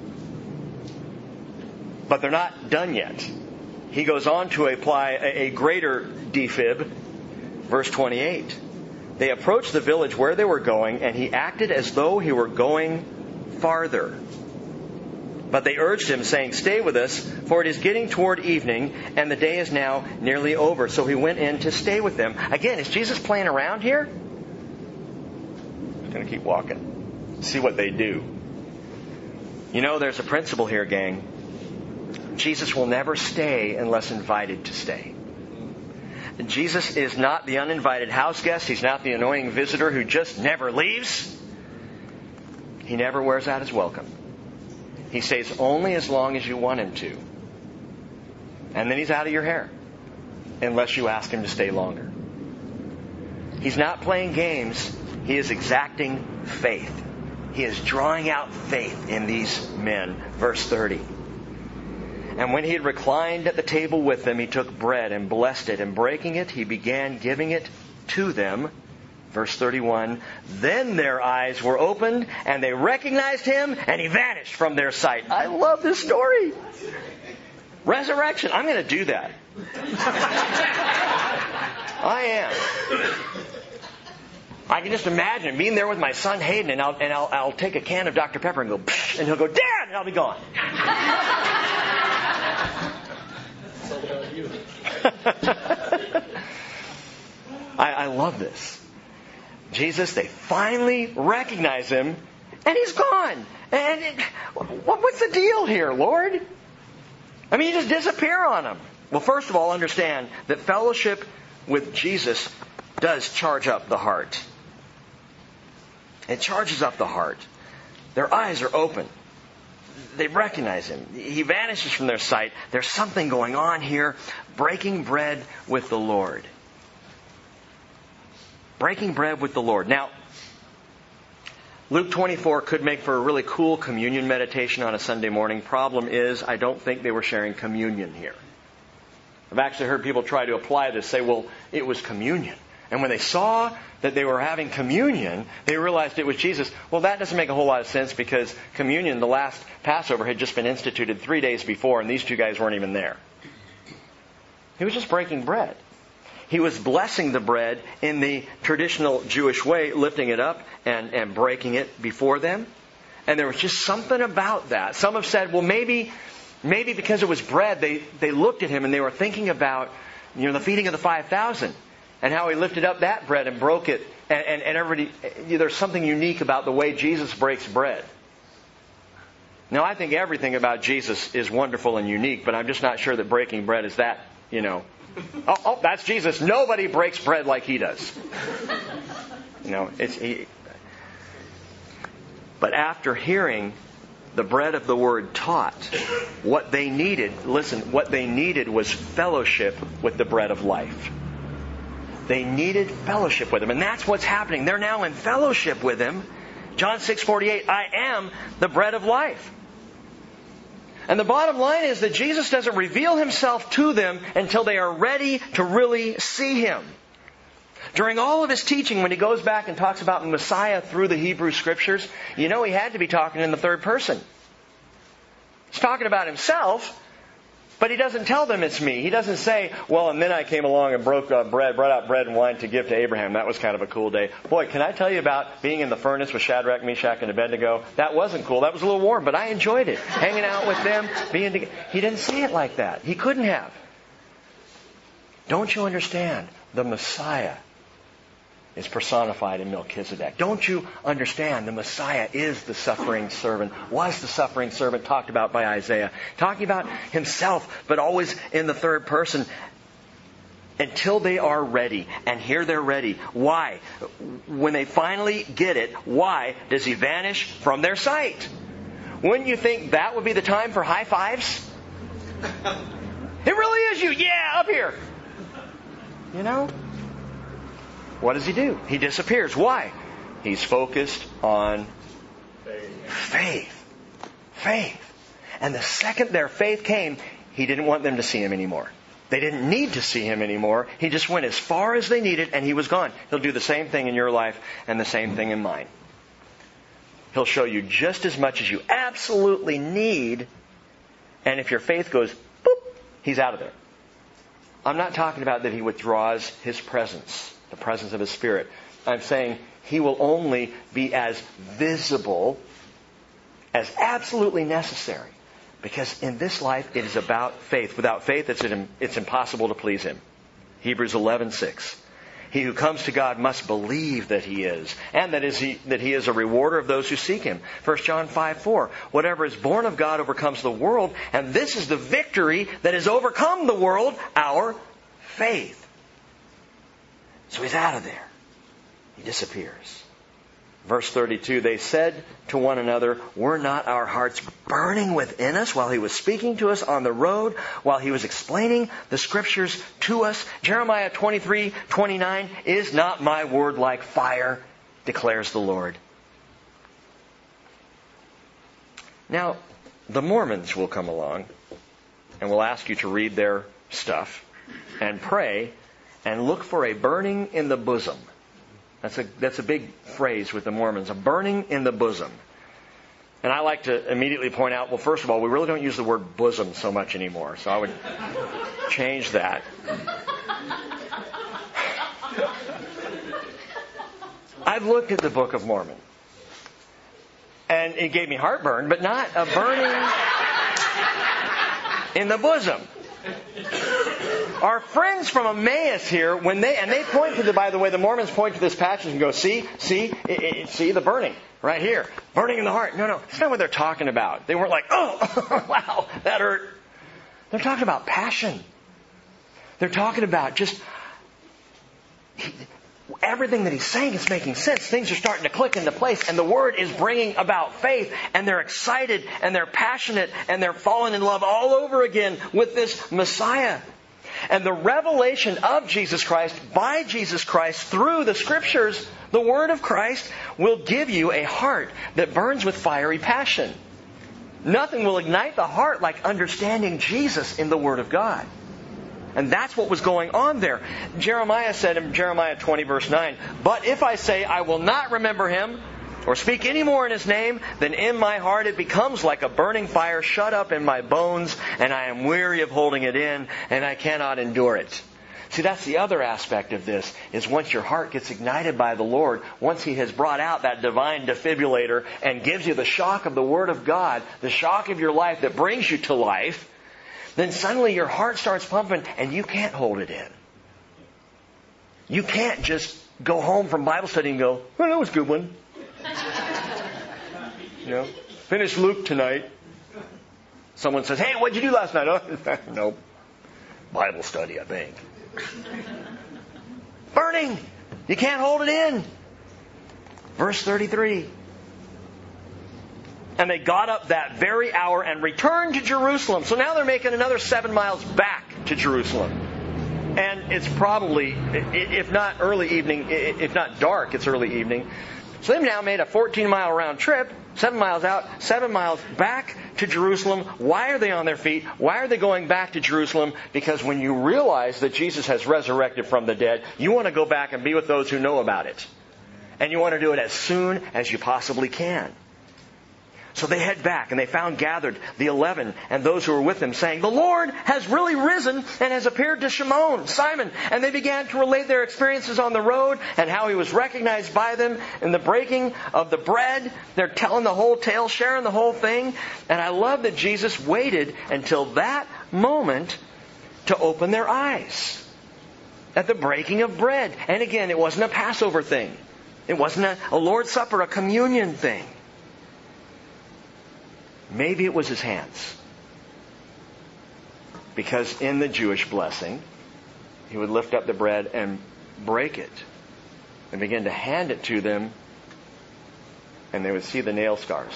But they're not done yet. He goes on to apply a greater defib. Verse 28. They approached the village where they were going, and He acted as though He were going farther. But they urged Him, saying, stay with us, for it is getting toward evening, and the day is now nearly over. So He went in to stay with them. Again, is Jesus playing around here? I'm going to keep walking. See what they do. You know, there's a principle here, gang. Jesus will never stay unless invited to stay. Jesus is not the uninvited house guest. He's not the annoying visitor who just never leaves. He never wears out His welcome. He stays only as long as you want Him to. And then He's out of your hair. Unless you ask Him to stay longer. He's not playing games. He is exacting faith. He is drawing out faith in these men. Verse 30. And when He had reclined at the table with them, He took bread and blessed it, and breaking it, He began giving it to them. Verse 31, then their eyes were opened, and they recognized Him, and He vanished from their sight. I love this story. Resurrection. I'm going to do that. I am. I can just imagine being there with my son Hayden, and I'll take a can of Dr. Pepper and go, psh, and he'll go, Dad, and I'll be gone. I love this. Jesus, they finally recognize Him, and He's gone. And what's the deal here, Lord? I mean, you just disappear on Him. Well, first of all, understand that fellowship with Jesus does charge up the heart. It charges up the heart. Their eyes are open. they recognize him. He vanishes from their sight. There's something going on here. Breaking bread with the Lord. Breaking bread with the Lord. Now, Luke 24 could make for a really cool communion meditation on a Sunday morning. Problem is, I don't think they were sharing communion here. I've actually heard people try to apply this, say, well, it was communion. And when they saw that they were having communion, they realized it was Jesus. Well, that doesn't make a whole lot of sense because communion, the last Passover, had just been instituted 3 days before, and these two guys weren't even there. He was just breaking bread. He was blessing the bread in the traditional Jewish way, lifting it up and breaking it before them. And there was just something about that. Some have said, well, maybe because it was bread, they looked at him and they were thinking about, the feeding of the 5,000 and how he lifted up that bread and broke it. And everybody, there's something unique about the way Jesus breaks bread. Now, I think everything about Jesus is wonderful and unique, but I'm just not sure that breaking bread is that, Oh, that's Jesus. Nobody breaks bread like he does. But after hearing the bread of the word taught, what they needed was fellowship with the bread of life. They needed fellowship with him. And that's what's happening. They're now in fellowship with him. John 6:48, I am the bread of life. And the bottom line is that Jesus doesn't reveal himself to them until they are ready to really see him. During all of his teaching, when he goes back and talks about Messiah through the Hebrew Scriptures, he had to be talking in the third person. He's talking about himself, but he doesn't tell them it's me. He doesn't say, well, and then I came along and brought out bread and wine to give to Abraham. That was kind of a cool day. Boy, can I tell you about being in the furnace with Shadrach, Meshach, and Abednego? That wasn't cool. That was a little warm, but I enjoyed it. Hanging out with them, being together. He didn't say it like that. He couldn't have. Don't you understand? The Messiah is personified in Melchizedek. Don't you understand? The Messiah is the suffering servant, was the suffering servant talked about by Isaiah. Talking about himself, but always in the third person. Until they are ready. And here they're ready. Why? When they finally get it, why does he vanish from their sight? Wouldn't you think that would be the time for high fives? It really is you. Yeah, up here. What does he do? He disappears. Why? He's focused on faith. Faith. And the second their faith came, he didn't want them to see him anymore. They didn't need to see him anymore. He just went as far as they needed and he was gone. He'll do the same thing in your life and the same thing in mine. He'll show you just as much as you absolutely need. And if your faith goes, boop, he's out of there. I'm not talking about that he withdraws his presence. The presence of his Spirit. I'm saying he will only be as visible as absolutely necessary. Because in this life, it is about faith. Without faith, it's impossible to please him. Hebrews 11:6. He who comes to God must believe that he is. And that he is a rewarder of those who seek him. 1 John 5:4. Whatever is born of God overcomes the world. And this is the victory that has overcome the world, our faith. So he's out of there. He disappears. Verse 32, they said to one another, were not our hearts burning within us while he was speaking to us on the road, while he was explaining the Scriptures to us? Jeremiah 23:29, is not my word like fire, declares the Lord. Now, the Mormons will come along and will ask you to read their stuff and pray and look for a burning in the bosom. That's a big phrase with the Mormons, a burning in the bosom. And I like to immediately point out, well, first of all, we really don't use the word bosom so much anymore. So I would change that. I've looked at the Book of Mormon. And it gave me heartburn, but not a burning in the bosom. Our friends from Emmaus here, they point to by the way, the Mormons point to this passage and go, see the burning right here. Burning in the heart. No, that's not what they're talking about. They weren't like, oh, wow, that hurt. They're talking about passion. They're talking about just, everything that he's saying is making sense. Things are starting to click into place, and the Word is bringing about faith, and they're excited, and they're passionate, and they're falling in love all over again with this Messiah. And the revelation of Jesus Christ, by Jesus Christ, through the Scriptures, the Word of Christ, will give you a heart that burns with fiery passion. Nothing will ignite the heart like understanding Jesus in the Word of God. And that's what was going on there. Jeremiah said in Jeremiah 20 verse 9, "But if I say I will not remember him, or speak any more in his name, then in my heart it becomes like a burning fire shut up in my bones, and I am weary of holding it in, and I cannot endure it." See, that's the other aspect of this, is once your heart gets ignited by the Lord, once He has brought out that divine defibrillator and gives you the shock of the Word of God, the shock of your life that brings you to life, then suddenly your heart starts pumping and you can't hold it in. You can't just go home from Bible study and go, "Well, that was a good one." Finish Luke tonight. Someone says, "Hey, what'd you do last night?" "Oh, no, Bible study, I think." Burning. You can't hold it in. Verse 33. "And they got up that very hour and returned to Jerusalem." So now they're making another 7 miles back to Jerusalem. And it's probably, if not early evening, if not dark, it's early evening. So they've now made a 14-mile round trip, 7 miles out, 7 miles back to Jerusalem. Why are they on their feet? Why are they going back to Jerusalem? Because when you realize that Jesus has resurrected from the dead, you want to go back and be with those who know about it. And you want to do it as soon as you possibly can. So they head back, and they found gathered the 11 and those who were with them, saying, "The Lord has really risen and has appeared to Simon." And they began to relate their experiences on the road and how He was recognized by them in the breaking of the bread. They're telling the whole tale, sharing the whole thing. And I love that Jesus waited until that moment to open their eyes at the breaking of bread. And again, it wasn't a Passover thing. It wasn't a Lord's Supper, a communion thing. Maybe it was His hands. Because in the Jewish blessing, He would lift up the bread and break it and begin to hand it to them, and they would see the nail scars.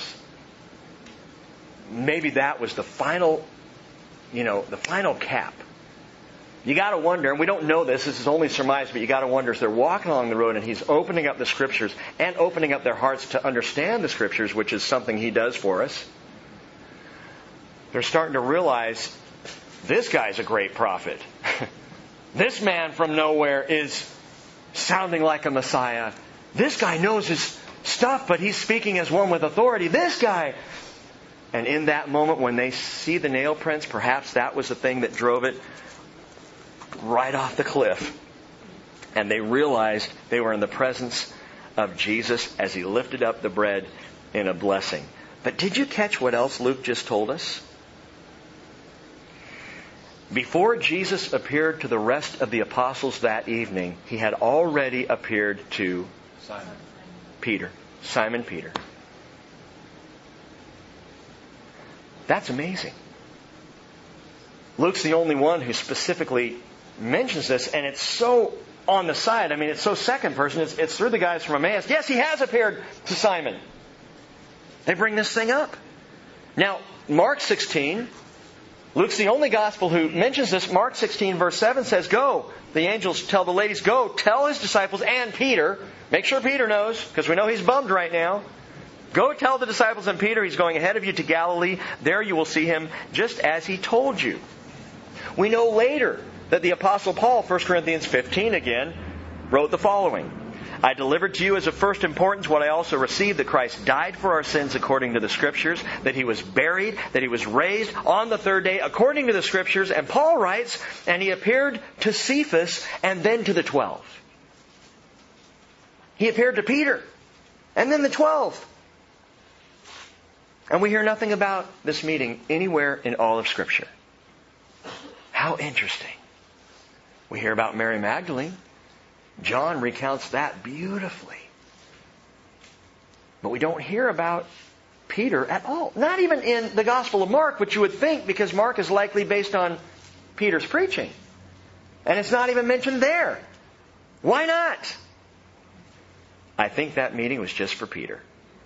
Maybe that was the final, the final cap. You got to wonder, and we don't know this is only surmise, but you got to wonder as they're walking along the road and He's opening up the Scriptures and opening up their hearts to understand the Scriptures, which is something He does for us. They're starting to realize, this guy's a great prophet. This man from nowhere is sounding like a Messiah. This guy knows his stuff, but he's speaking as one with authority. This guy. And in that moment when they see the nail prints, perhaps that was the thing that drove it right off the cliff. And they realized they were in the presence of Jesus as He lifted up the bread in a blessing. But did you catch what else Luke just told us? Before Jesus appeared to the rest of the apostles that evening, He had already appeared to Simon Peter. That's amazing. Luke's the only one who specifically mentions this, and it's so on the side. I mean, it's so second person. It's through the guys from Emmaus. Yes, He has appeared to Simon. They bring this thing up. Now, Mark 16... Luke's the only gospel who mentions this. Mark 16 verse 7 says, "Go." The angels tell the ladies, "Go, tell His disciples and Peter." Make sure Peter knows, because we know he's bummed right now. "Go tell the disciples and Peter He's going ahead of you to Galilee. There you will see Him just as He told you." We know later that the Apostle Paul, 1 Corinthians 15 again, wrote the following. "I delivered to you as of first importance what I also received, that Christ died for our sins according to the Scriptures, that He was buried, that He was raised on the third day according to the Scriptures." And Paul writes, "And He appeared to Cephas and then to the 12. He appeared to Peter and then the 12. And we hear nothing about this meeting anywhere in all of Scripture. How interesting. We hear about Mary Magdalene. John recounts that beautifully. But we don't hear about Peter at all. Not even in the Gospel of Mark, which you would think, because Mark is likely based on Peter's preaching. And it's not even mentioned there. Why not? I think that meeting was just for Peter.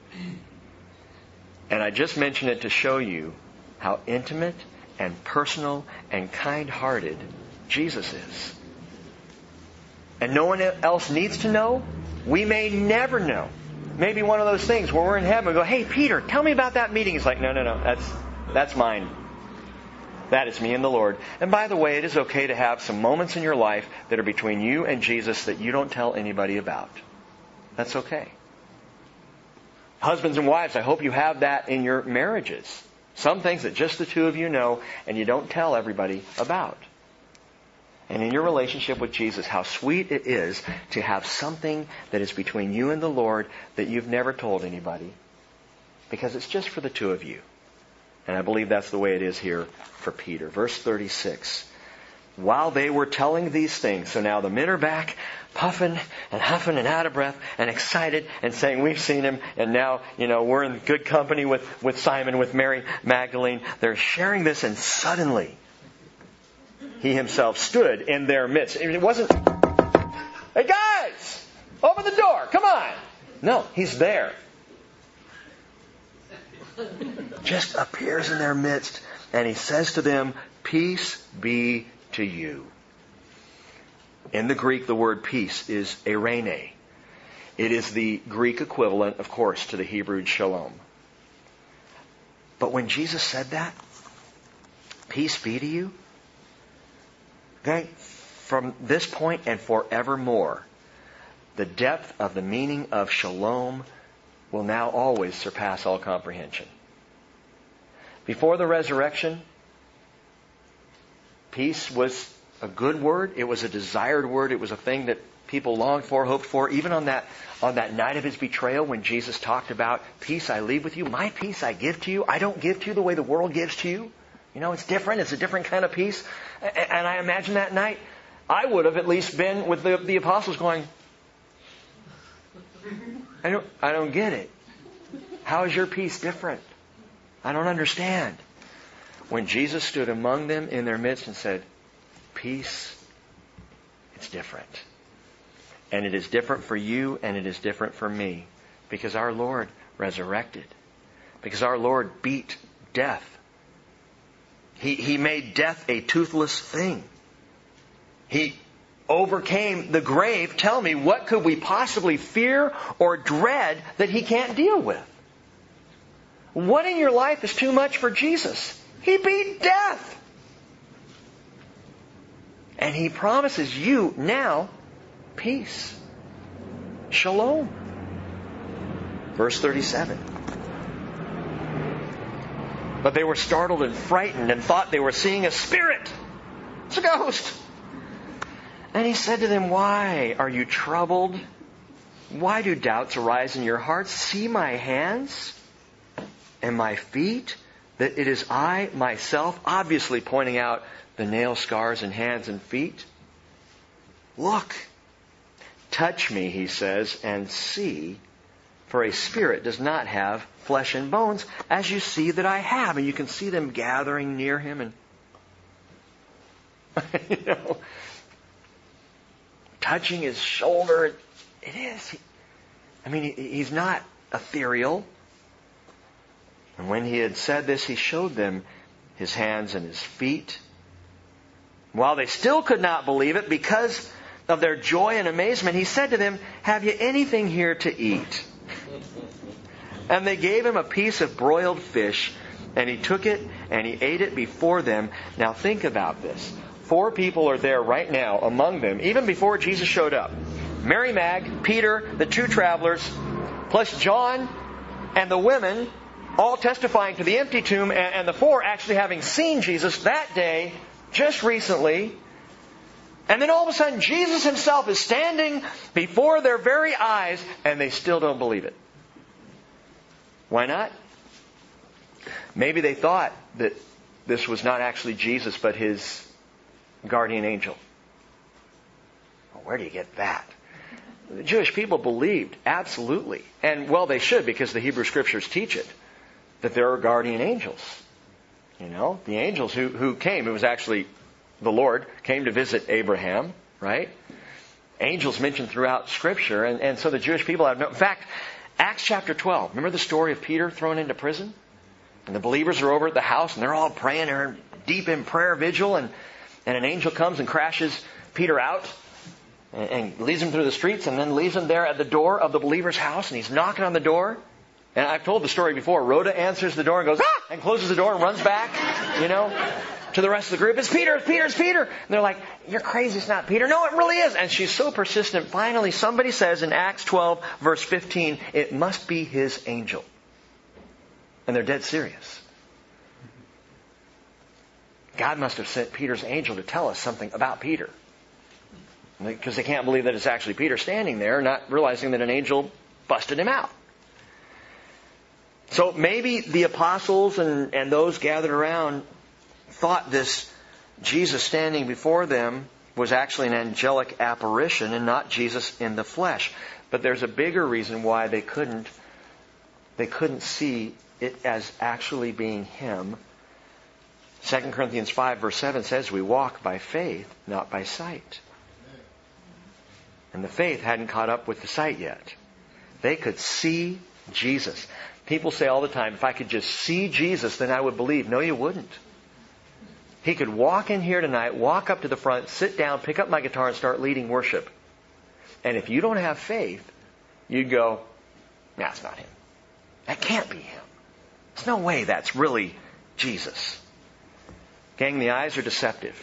And I just mention it to show you how intimate and personal and kind-hearted Jesus is. And no one else needs to know. We may never know. Maybe one of those things where we're in heaven, we go, hey, Peter, tell me about that meeting. He's like, no, that's mine. That is me and the Lord. And by the way, it is okay to have some moments in your life that are between you and Jesus that you don't tell anybody about. That's okay. Husbands and wives, I hope you have that in your marriages. Some things that just the two of you know and you don't tell everybody about. And in your relationship with Jesus, how sweet it is to have something that is between you and the Lord that you've never told anybody. Because it's just for the two of you. And I believe that's the way it is here for Peter. Verse 36. While they were telling these things, so now the men are back, puffing and huffing and out of breath and excited and saying, we've seen him, and now, we're in good company with Simon, with Mary Magdalene. They're sharing this, and suddenly he himself stood in their midst. It wasn't, hey guys, open the door, come on. No, he's there. Just appears in their midst, and he says to them, peace be to you. In the Greek, the word peace is eirene. It is the Greek equivalent, of course, to the Hebrew shalom. But when Jesus said that, peace be to you, okay, from this point and forevermore, the depth of the meaning of shalom will now always surpass all comprehension. Before the resurrection, peace was a good word. It was a desired word. It was a thing that people longed for, hoped for. Even on that night of his betrayal, when Jesus talked about peace I leave with you, my peace I give to you. I don't give to you the way the world gives to you. It's different. It's a different kind of peace. And I imagine that night, I would have at least been with the apostles going, I don't get it. How is your peace different? I don't understand. When Jesus stood among them in their midst and said, peace, it's different. And it is different for you and it is different for me. Because our Lord resurrected. Because our Lord beat death. He made death a toothless thing. He overcame the grave. Tell me, what could we possibly fear or dread that He can't deal with? What in your life is too much for Jesus? He beat death. And He promises you now peace. Shalom. Verse 37. But they were startled and frightened and thought they were seeing a spirit. It's a ghost. And He said to them, why are you troubled? Why do doubts arise in your hearts? See my hands and my feet, that it is I myself, obviously pointing out the nail scars in hands and feet. Look, touch me, He says, and see, for a spirit does not have flesh and bones, as you see that I have. And you can see them gathering near Him and touching His shoulder. It is. He's not ethereal. And when He had said this, He showed them His hands and His feet. While they still could not believe it because of their joy and amazement, He said to them, have you anything here to eat? And they gave Him a piece of broiled fish, and He took it and He ate it before them. Now think about this. 4 people are there right now among them, even before Jesus showed up. Mary Mag, Peter, the 2 travelers, plus John and the women, all testifying to the empty tomb, and the 4 actually having seen Jesus that day, just recently. And then all of a sudden, Jesus Himself is standing before their very eyes, and they still don't believe it. Why not? Maybe they thought that this was not actually Jesus, but His guardian angel. Well, where do you get that? The Jewish people believed, absolutely. And well, they should, because the Hebrew Scriptures teach it, that there are guardian angels. The angels who came, it was actually the Lord, came to visit Abraham, right? angels mentioned throughout Scripture. And so the Jewish people have no... In fact, Acts chapter 12. Remember the story of Peter thrown into prison? And the believers are over at the house and they're all praying. They're deep in prayer vigil. And an angel comes and crashes Peter out and leads him through the streets and then leaves him there at the door of the believer's house. And he's knocking on the door. And I've told the story before. Rhoda answers the door and goes, "Ah!" and closes the door and runs back, to the rest of the group. "It's Peter, it's Peter, it's Peter." And they're like, "You're crazy, it's not Peter." "No, it really is." And she's so persistent. Finally, somebody says in Acts 12, verse 15, "It must be his angel." And they're dead serious. God must have sent Peter's angel to tell us something about Peter. Because they can't believe that it's actually Peter standing there, not realizing that an angel busted him out. So maybe the apostles and those gathered around thought this Jesus standing before them was actually an angelic apparition and not Jesus in the flesh. But there's a bigger reason why they couldn't see it as actually being Him. 2 Corinthians 5 verse 7 says, "We walk by faith, not by sight." And the faith hadn't caught up with the sight yet. They could see Jesus. People say all the time, "If I could just see Jesus, then I would believe." No, you wouldn't. He could walk in here tonight, walk up to the front, sit down, pick up my guitar and start leading worship. And if you don't have faith, you'd go, "Nah, it's not Him. That can't be Him. There's no way that's really Jesus." Gang, the eyes are deceptive.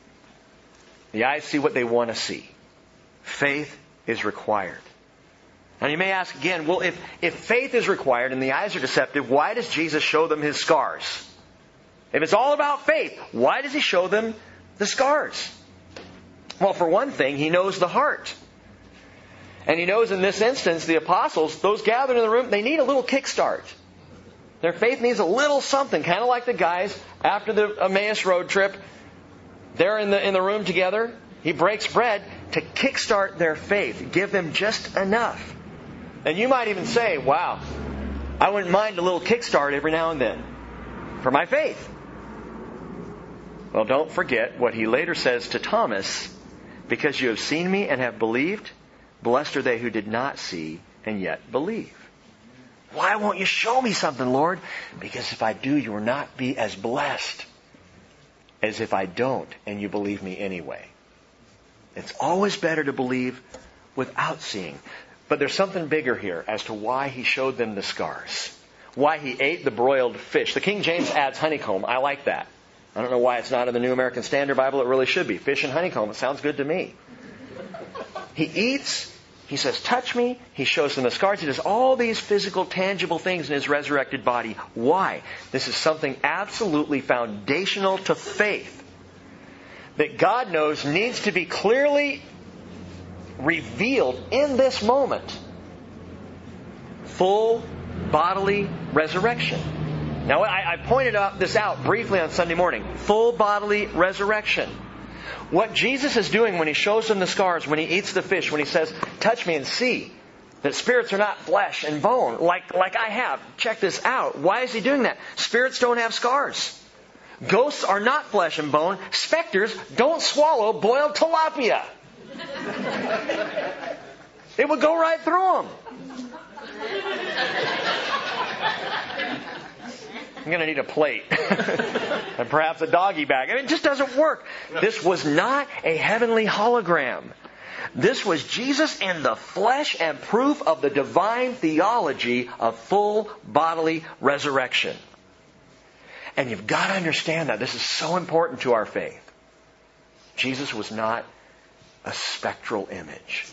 The eyes see what they want to see. Faith is required. Now you may ask again, well, if faith is required and the eyes are deceptive, why does Jesus show them His scars? If it's all about faith, why does He show them the scars? Well, for one thing, He knows the heart. And He knows in this instance, the apostles, those gathered in the room, they need a little kickstart. Their faith needs a little something, kind of like the guys after the Emmaus road trip. They're in the room together. He breaks bread to kickstart their faith, give them just enough. And you might even say, "Wow, I wouldn't mind a little kickstart every now and then for my faith." Well, don't forget what He later says to Thomas, "Because you have seen me and have believed, blessed are they who did not see and yet believe." Why won't you show me something, Lord? Because if I do, you will not be as blessed as if I don't and you believe me anyway. It's always better to believe without seeing. But there's something bigger here as to why He showed them the scars. Why He ate the broiled fish. The King James adds honeycomb. I like that. I don't know why it's not in the New American Standard Bible. It really should be. Fish and honeycomb. It sounds good to me. He eats. He says, "Touch me." He shows them the scars. He does all these physical, tangible things in His resurrected body. Why? This is something absolutely foundational to faith that God knows needs to be clearly revealed in this moment. Full bodily resurrection. Now, I pointed this out briefly on Sunday morning. Full bodily resurrection. What Jesus is doing when He shows them the scars, when He eats the fish, when He says, "Touch me and see that spirits are not flesh and bone, like I have. Check this out." Why is He doing that? Spirits don't have scars. Ghosts are not flesh and bone. Specters don't swallow boiled tilapia. It would go right through them. I'm going to need a plate. And perhaps a doggy bag. I mean, it just doesn't work. This was not a heavenly hologram. This was Jesus in the flesh and proof of the divine theology of full bodily resurrection. And you've got to understand that. This is so important to our faith. Jesus was not a spectral image.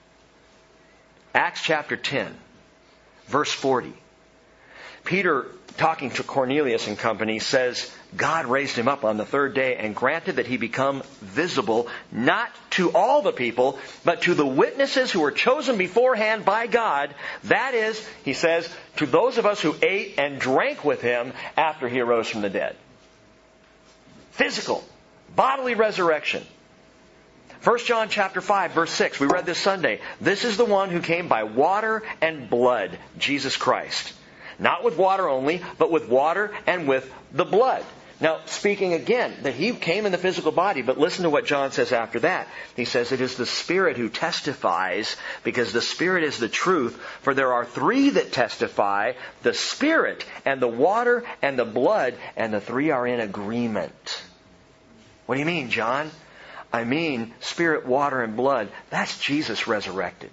Acts chapter 10, verse 40. Peter, talking to Cornelius and company, says, God raised him up on the third day and granted that he become visible, not to all the people, but to the witnesses who were chosen beforehand by God. That is, he says, to those of us who ate and drank with him after he arose from the dead. Physical, bodily resurrection. 1 John chapter 5, verse 6, we read this Sunday. This is the one who came by water and blood, Jesus Christ. Not with water only, but with water and with the blood. Now, speaking again, that He came in the physical body, but listen to what John says after that. He says, it is the Spirit who testifies, because the Spirit is the truth. For there are three that testify, the Spirit and the water and the blood, and the three are in agreement. What do you mean, John? I mean, Spirit, water, and blood. That's Jesus resurrected.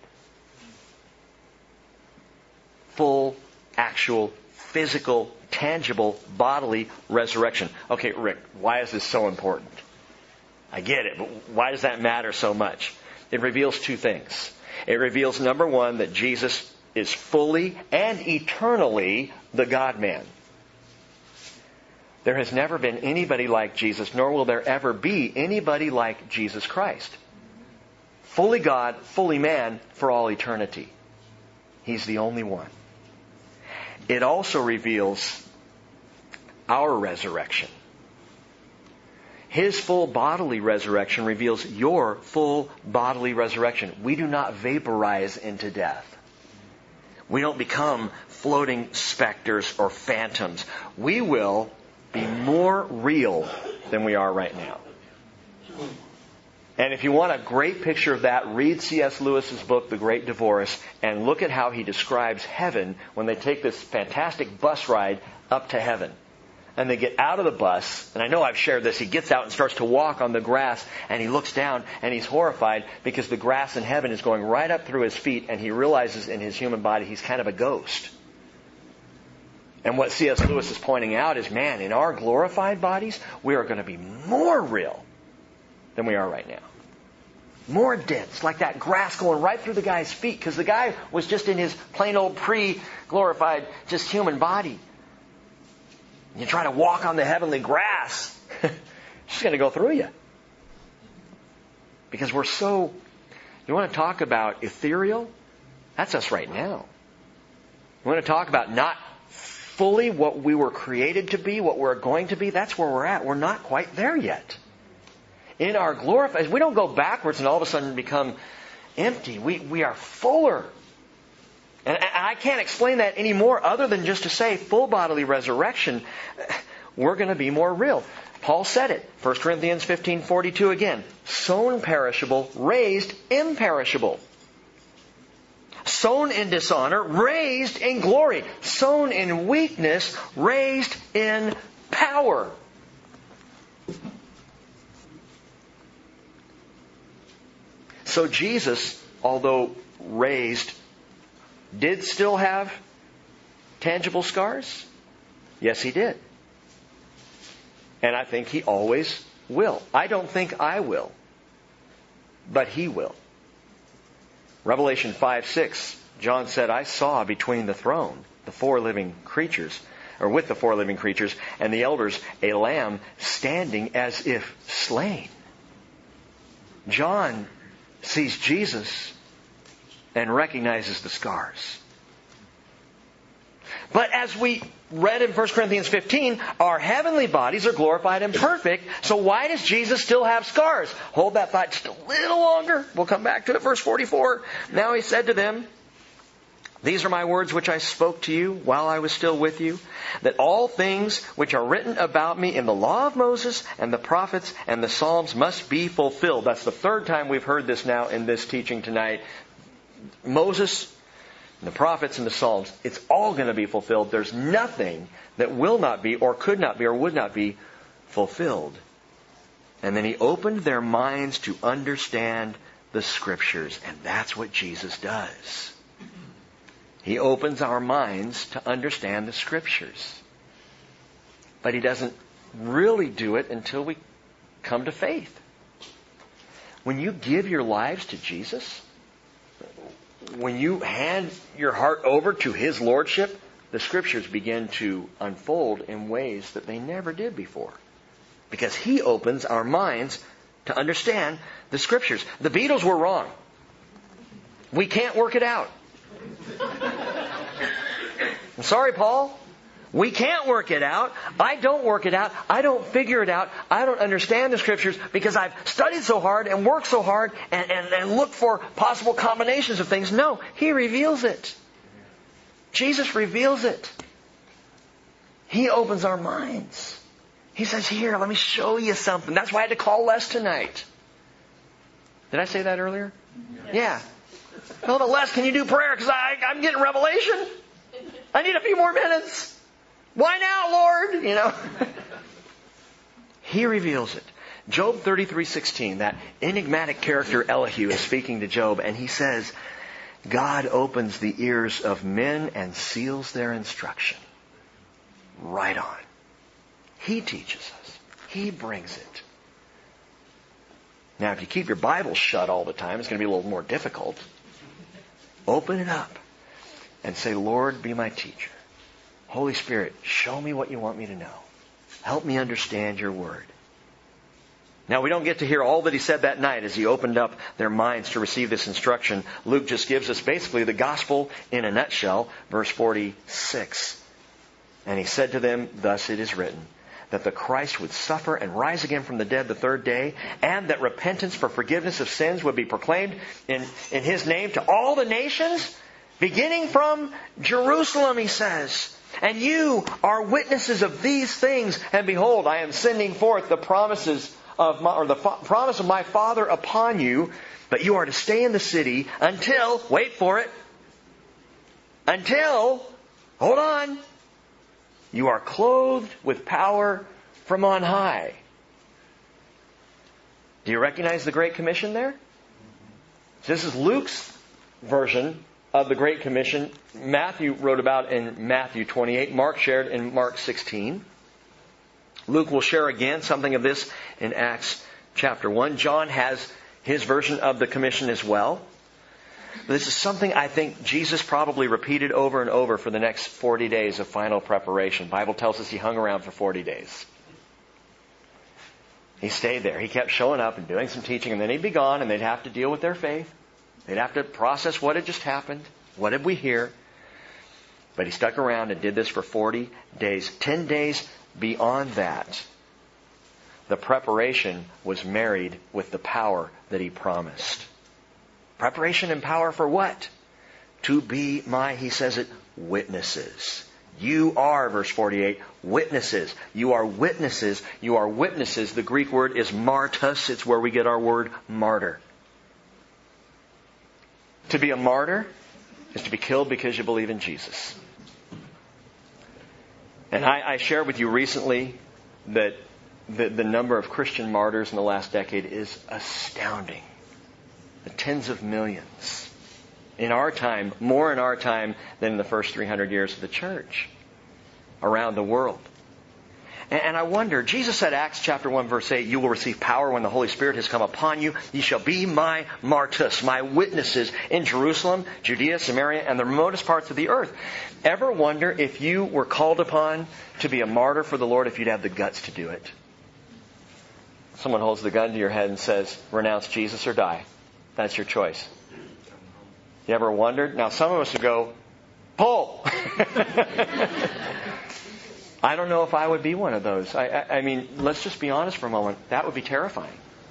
Full, actual, physical, tangible, bodily resurrection. Okay, Rick, why is this so important? I get it, but why does that matter so much? It reveals two things. It reveals, number one, that Jesus is fully and eternally the God-man. There has never been anybody like Jesus, nor will there ever be anybody like Jesus Christ. Fully God, fully man, for all eternity. He's the only one. It also reveals our resurrection. His full bodily resurrection reveals your full bodily resurrection. We do not vaporize into death. We don't become floating specters or phantoms. We will be more real than we are right now. And if you want a great picture of that, read C.S. Lewis's book, The Great Divorce, and look at how he describes heaven when they take this fantastic bus ride up to heaven. And they get out of the bus, and I know I've shared this, he gets out and starts to walk on the grass, and he looks down, and he's horrified because the grass in heaven is going right up through his feet, and he realizes in his human body he's kind of a ghost. And what C.S. Lewis is pointing out is, man, in our glorified bodies, we are going to be more real than we are right now. More dense, like that grass going right through the guy's feet, because the guy was just in his plain old pre-glorified, just human body. You try to walk on the heavenly grass, it's just going to go through you. Because we're so... You want to talk about ethereal? That's us right now. You want to talk about not fully what we were created to be, what we're going to be? That's where we're at. We're not quite there yet. In our glorified... We don't go backwards and all of a sudden become empty. We are fuller. And I can't explain that anymore other than just to say full bodily resurrection, we're going to be more real. Paul said it. 1 Corinthians 15:42 again. Sown perishable, raised imperishable. Sown in dishonor, raised in glory. Sown in weakness, raised in power. So Jesus, although raised, did still have tangible scars? Yes, He did. And I think He always will. I don't think I will, but He will. Revelation 5:6, John said, I saw between the throne, the four living creatures, or with the four living creatures, and the elders, a lamb standing as if slain. John sees Jesus and recognizes the scars. But as we read in 1 Corinthians 15, our heavenly bodies are glorified and perfect. So why does Jesus still have scars? Hold that thought just a little longer. We'll come back to it. Verse 44. Now He said to them, these are my words which I spoke to you while I was still with you, that all things which are written about me in the law of Moses and the prophets and the Psalms must be fulfilled. That's the third time we've heard this now in this teaching tonight. Moses, the prophets, and the Psalms, it's all going to be fulfilled. There's nothing that will not be or could not be or would not be fulfilled. And then He opened their minds to understand the Scriptures. And that's what Jesus does. He opens our minds to understand the Scriptures. But He doesn't really do it until we come to faith. When you give your lives to Jesus, when you hand your heart over to His Lordship, the Scriptures begin to unfold in ways that they never did before. Because He opens our minds to understand the Scriptures. The Beatles were wrong. We can't work it out. I'm sorry, Paul. We can't work it out. I don't work it out. I don't figure it out. I don't understand the Scriptures because I've studied so hard and worked so hard and looked for possible combinations of things. No, He reveals it. Jesus reveals it. He opens our minds. He says, here, let me show you something. That's why I had to call Les tonight. Did I say that earlier? Yeah. No, but Les, can you do prayer? Because I'm getting revelation. I need a few more minutes. Why now, Lord? You know. He reveals it. Job 33:16, that enigmatic character Elihu is speaking to Job, and he says, God opens the ears of men and seals their instruction. Right on. He teaches us. He brings it. Now, if you keep your Bible shut all the time, it's going to be a little more difficult. Open it up and say, Lord, be my teacher. Holy Spirit, show me what you want me to know. Help me understand your word. Now, we don't get to hear all that he said that night as he opened up their minds to receive this instruction. Luke just gives us basically the gospel in a nutshell, verse 46. And he said to them, thus it is written, that the Christ would suffer and rise again from the dead the third day, and that repentance for forgiveness of sins would be proclaimed in his name to all the nations, beginning from Jerusalem, he says. And you are witnesses of these things. And behold, I am sending forth the promise of my Father upon you, but you are to stay in the city until, wait for it, hold on, you are clothed with power from on high. Do you recognize the Great Commission there? So this is Luke's version of the Great Commission. Matthew wrote about in Matthew 28. Mark shared in Mark 16. Luke will share again something of this in Acts chapter 1. John has his version of the commission as well. This is something I think Jesus probably repeated over and over for the next 40 days of final preparation. The Bible tells us he hung around for 40 days. He stayed there. He kept showing up and doing some teaching, and then he'd be gone, and they'd have to deal with their faith. They'd have to process what had just happened. What did we hear? But he stuck around and did this for 40 days. 10 days beyond that, the preparation was married with the power that he promised. Preparation and power for what? To be my, he says it, witnesses. You are, verse 48, witnesses. You are witnesses. You are witnesses. The Greek word is martus. It's where we get our word martyr. To be a martyr is to be killed because you believe in Jesus. And I shared with you recently that the number of Christian martyrs in the last decade is astounding. The tens of millions. In our time, more in our time than in the first 300 years of the church around the world. And I wonder, Jesus said, Acts chapter 1 verse 8, you will receive power when the Holy Spirit has come upon you. You shall be my martus, my witnesses in Jerusalem, Judea, Samaria, and the remotest parts of the earth. Ever wonder if you were called upon to be a martyr for the Lord, if you'd have the guts to do it? Someone holds the gun to your head and says, renounce Jesus or die. That's your choice. You ever wondered? Now some of us would go, pull! I don't know if I would be one of those. I mean, let's just be honest for a moment. That would be terrifying.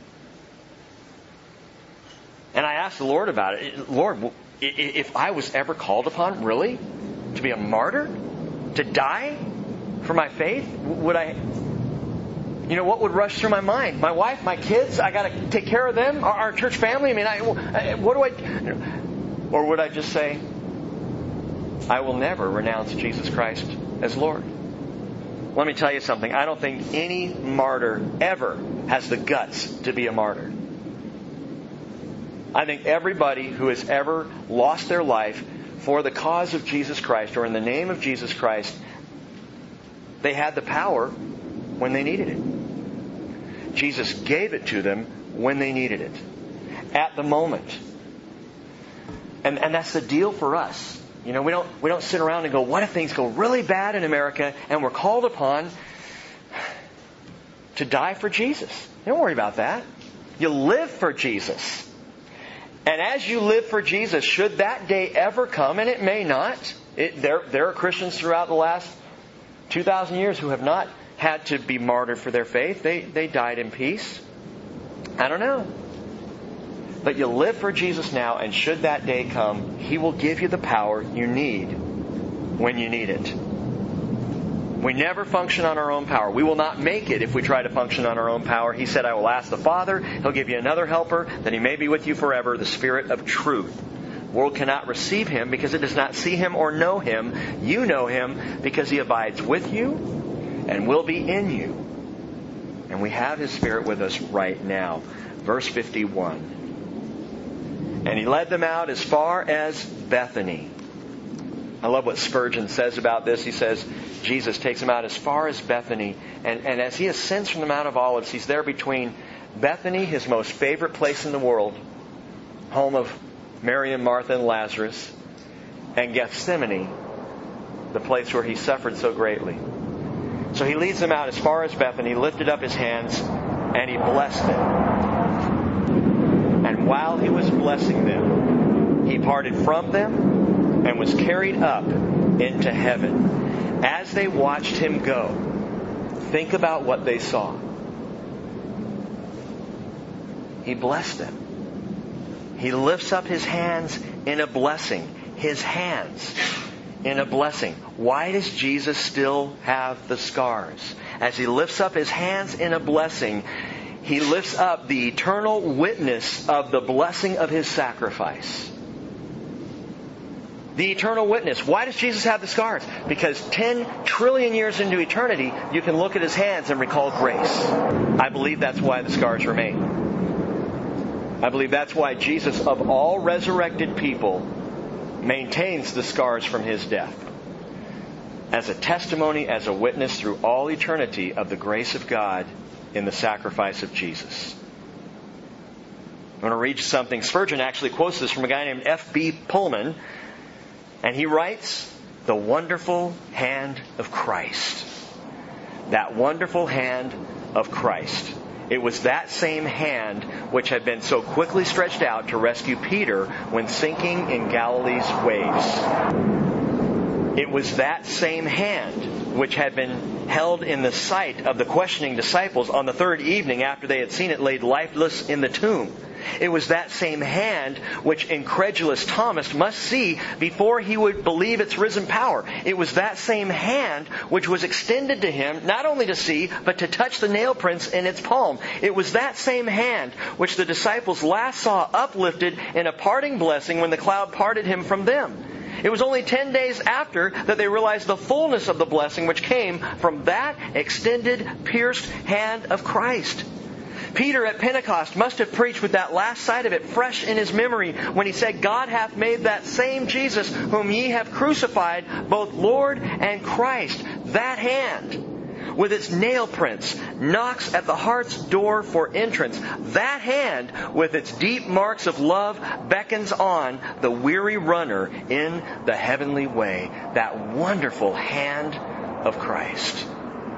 And I asked the Lord about it. Lord, if I was ever called upon, really, to be a martyr, to die for my faith, would I... You know, what would rush through my mind? My wife, my kids, I got to take care of them, our church family. I mean, what do I... Or would I just say, I will never renounce Jesus Christ as Lord? Let me tell you something. I don't think any martyr ever has the guts to be a martyr. I think everybody who has ever lost their life for the cause of Jesus Christ or in the name of Jesus Christ, they had the power when they needed it. Jesus gave it to them when they needed it. At the moment. And that's the deal for us. You know, we don't sit around and go, what if things go really bad in America and we're called upon to die for Jesus? Don't worry about that. You live for Jesus. And as you live for Jesus, should that day ever come, and it may not, there are Christians throughout the last 2,000 years who have not had to be martyred for their faith. They died in peace. I don't know. But you live for Jesus now, and should that day come, He will give you the power you need when you need it. We never function on our own power. We will not make it if we try to function on our own power. He said, I will ask the Father. He'll give you another helper, that He may be with you forever, the Spirit of truth. The world cannot receive Him because it does not see Him or know Him. You know Him because He abides with you and will be in you. And we have His Spirit with us right now. Verse 51. And He led them out as far as Bethany. I love what Spurgeon says about this. He says, Jesus takes him out as far as Bethany. And as He ascends from the Mount of Olives, He's there between Bethany, His most favorite place in the world, home of Mary and Martha and Lazarus, and Gethsemane, the place where He suffered so greatly. So He leads them out as far as Bethany, lifted up His hands, and He blessed them. And while He was blessing them, He parted from them and was carried up into heaven. As they watched Him go, think about what they saw. He blessed them. He lifts up His hands in a blessing. His hands in a blessing. Why does Jesus still have the scars? As He lifts up His hands in a blessing, He lifts up the eternal witness of the blessing of His sacrifice. The eternal witness. Why does Jesus have the scars? Because 10 trillion years into eternity, you can look at His hands and recall grace. I believe that's why the scars remain. I believe that's why Jesus, of all resurrected people, maintains the scars from His death. As a testimony, as a witness through all eternity of the grace of God in the sacrifice of Jesus. I'm going to read something. Spurgeon actually quotes this from a guy named F.B. Pullman. And he writes, the wonderful hand of Christ. That wonderful hand of Christ. It was that same hand which had been so quickly stretched out to rescue Peter when sinking in Galilee's waves. It was that same hand which had been held in the sight of the questioning disciples on the third evening after they had seen it laid lifeless in the tomb. It was that same hand which incredulous Thomas must see before he would believe its risen power. It was that same hand which was extended to him, not only to see, but to touch the nail prints in its palm. It was that same hand which the disciples last saw uplifted in a parting blessing when the cloud parted Him from them. It was only 10 days after that they realized the fullness of the blessing which came from that extended, pierced hand of Christ. Peter at Pentecost must have preached with that last sight of it fresh in his memory when he said, God hath made that same Jesus whom ye have crucified both Lord and Christ. That hand, with its nail prints, knocks at the heart's door for entrance. That hand, with its deep marks of love, beckons on the weary runner in the heavenly way. That wonderful hand of Christ.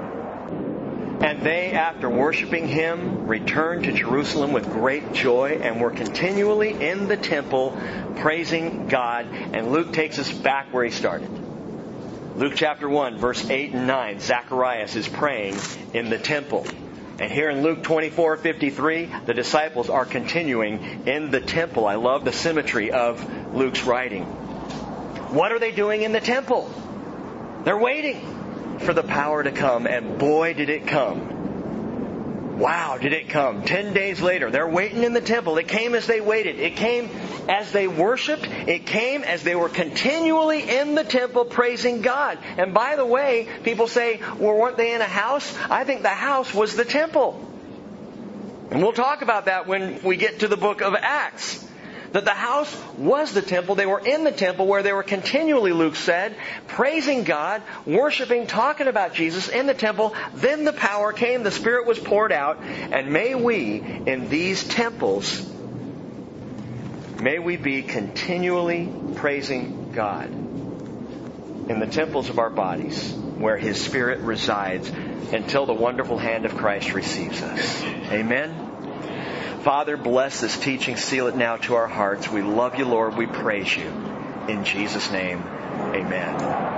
And they, after worshiping Him, returned to Jerusalem with great joy and were continually in the temple praising God. And Luke takes us back where he started. Luke chapter 1, verse 8 and 9. Zacharias is praying in the temple. And here in Luke 24:53, the disciples are continuing in the temple. I love the symmetry of Luke's writing. What are they doing in the temple? They're waiting for the power to come, and boy did it come. Wow, did it come. 10 days later, they're waiting in the temple. It came as they waited. It came as they worshiped. It came as they were continually in the temple praising God. And by the way, people say, well, weren't they in a house? I think the house was the temple. And we'll talk about that when we get to the book of Acts. That the house was the temple. They were in the temple where they were continually, Luke said, praising God, worshiping, talking about Jesus in the temple. Then the power came, the Spirit was poured out. And may we, in these temples, may we be continually praising God in the temples of our bodies where His Spirit resides until the wonderful hand of Christ receives us. Amen. Father, bless this teaching. Seal it now to our hearts. We love You, Lord. We praise You. In Jesus' name, amen.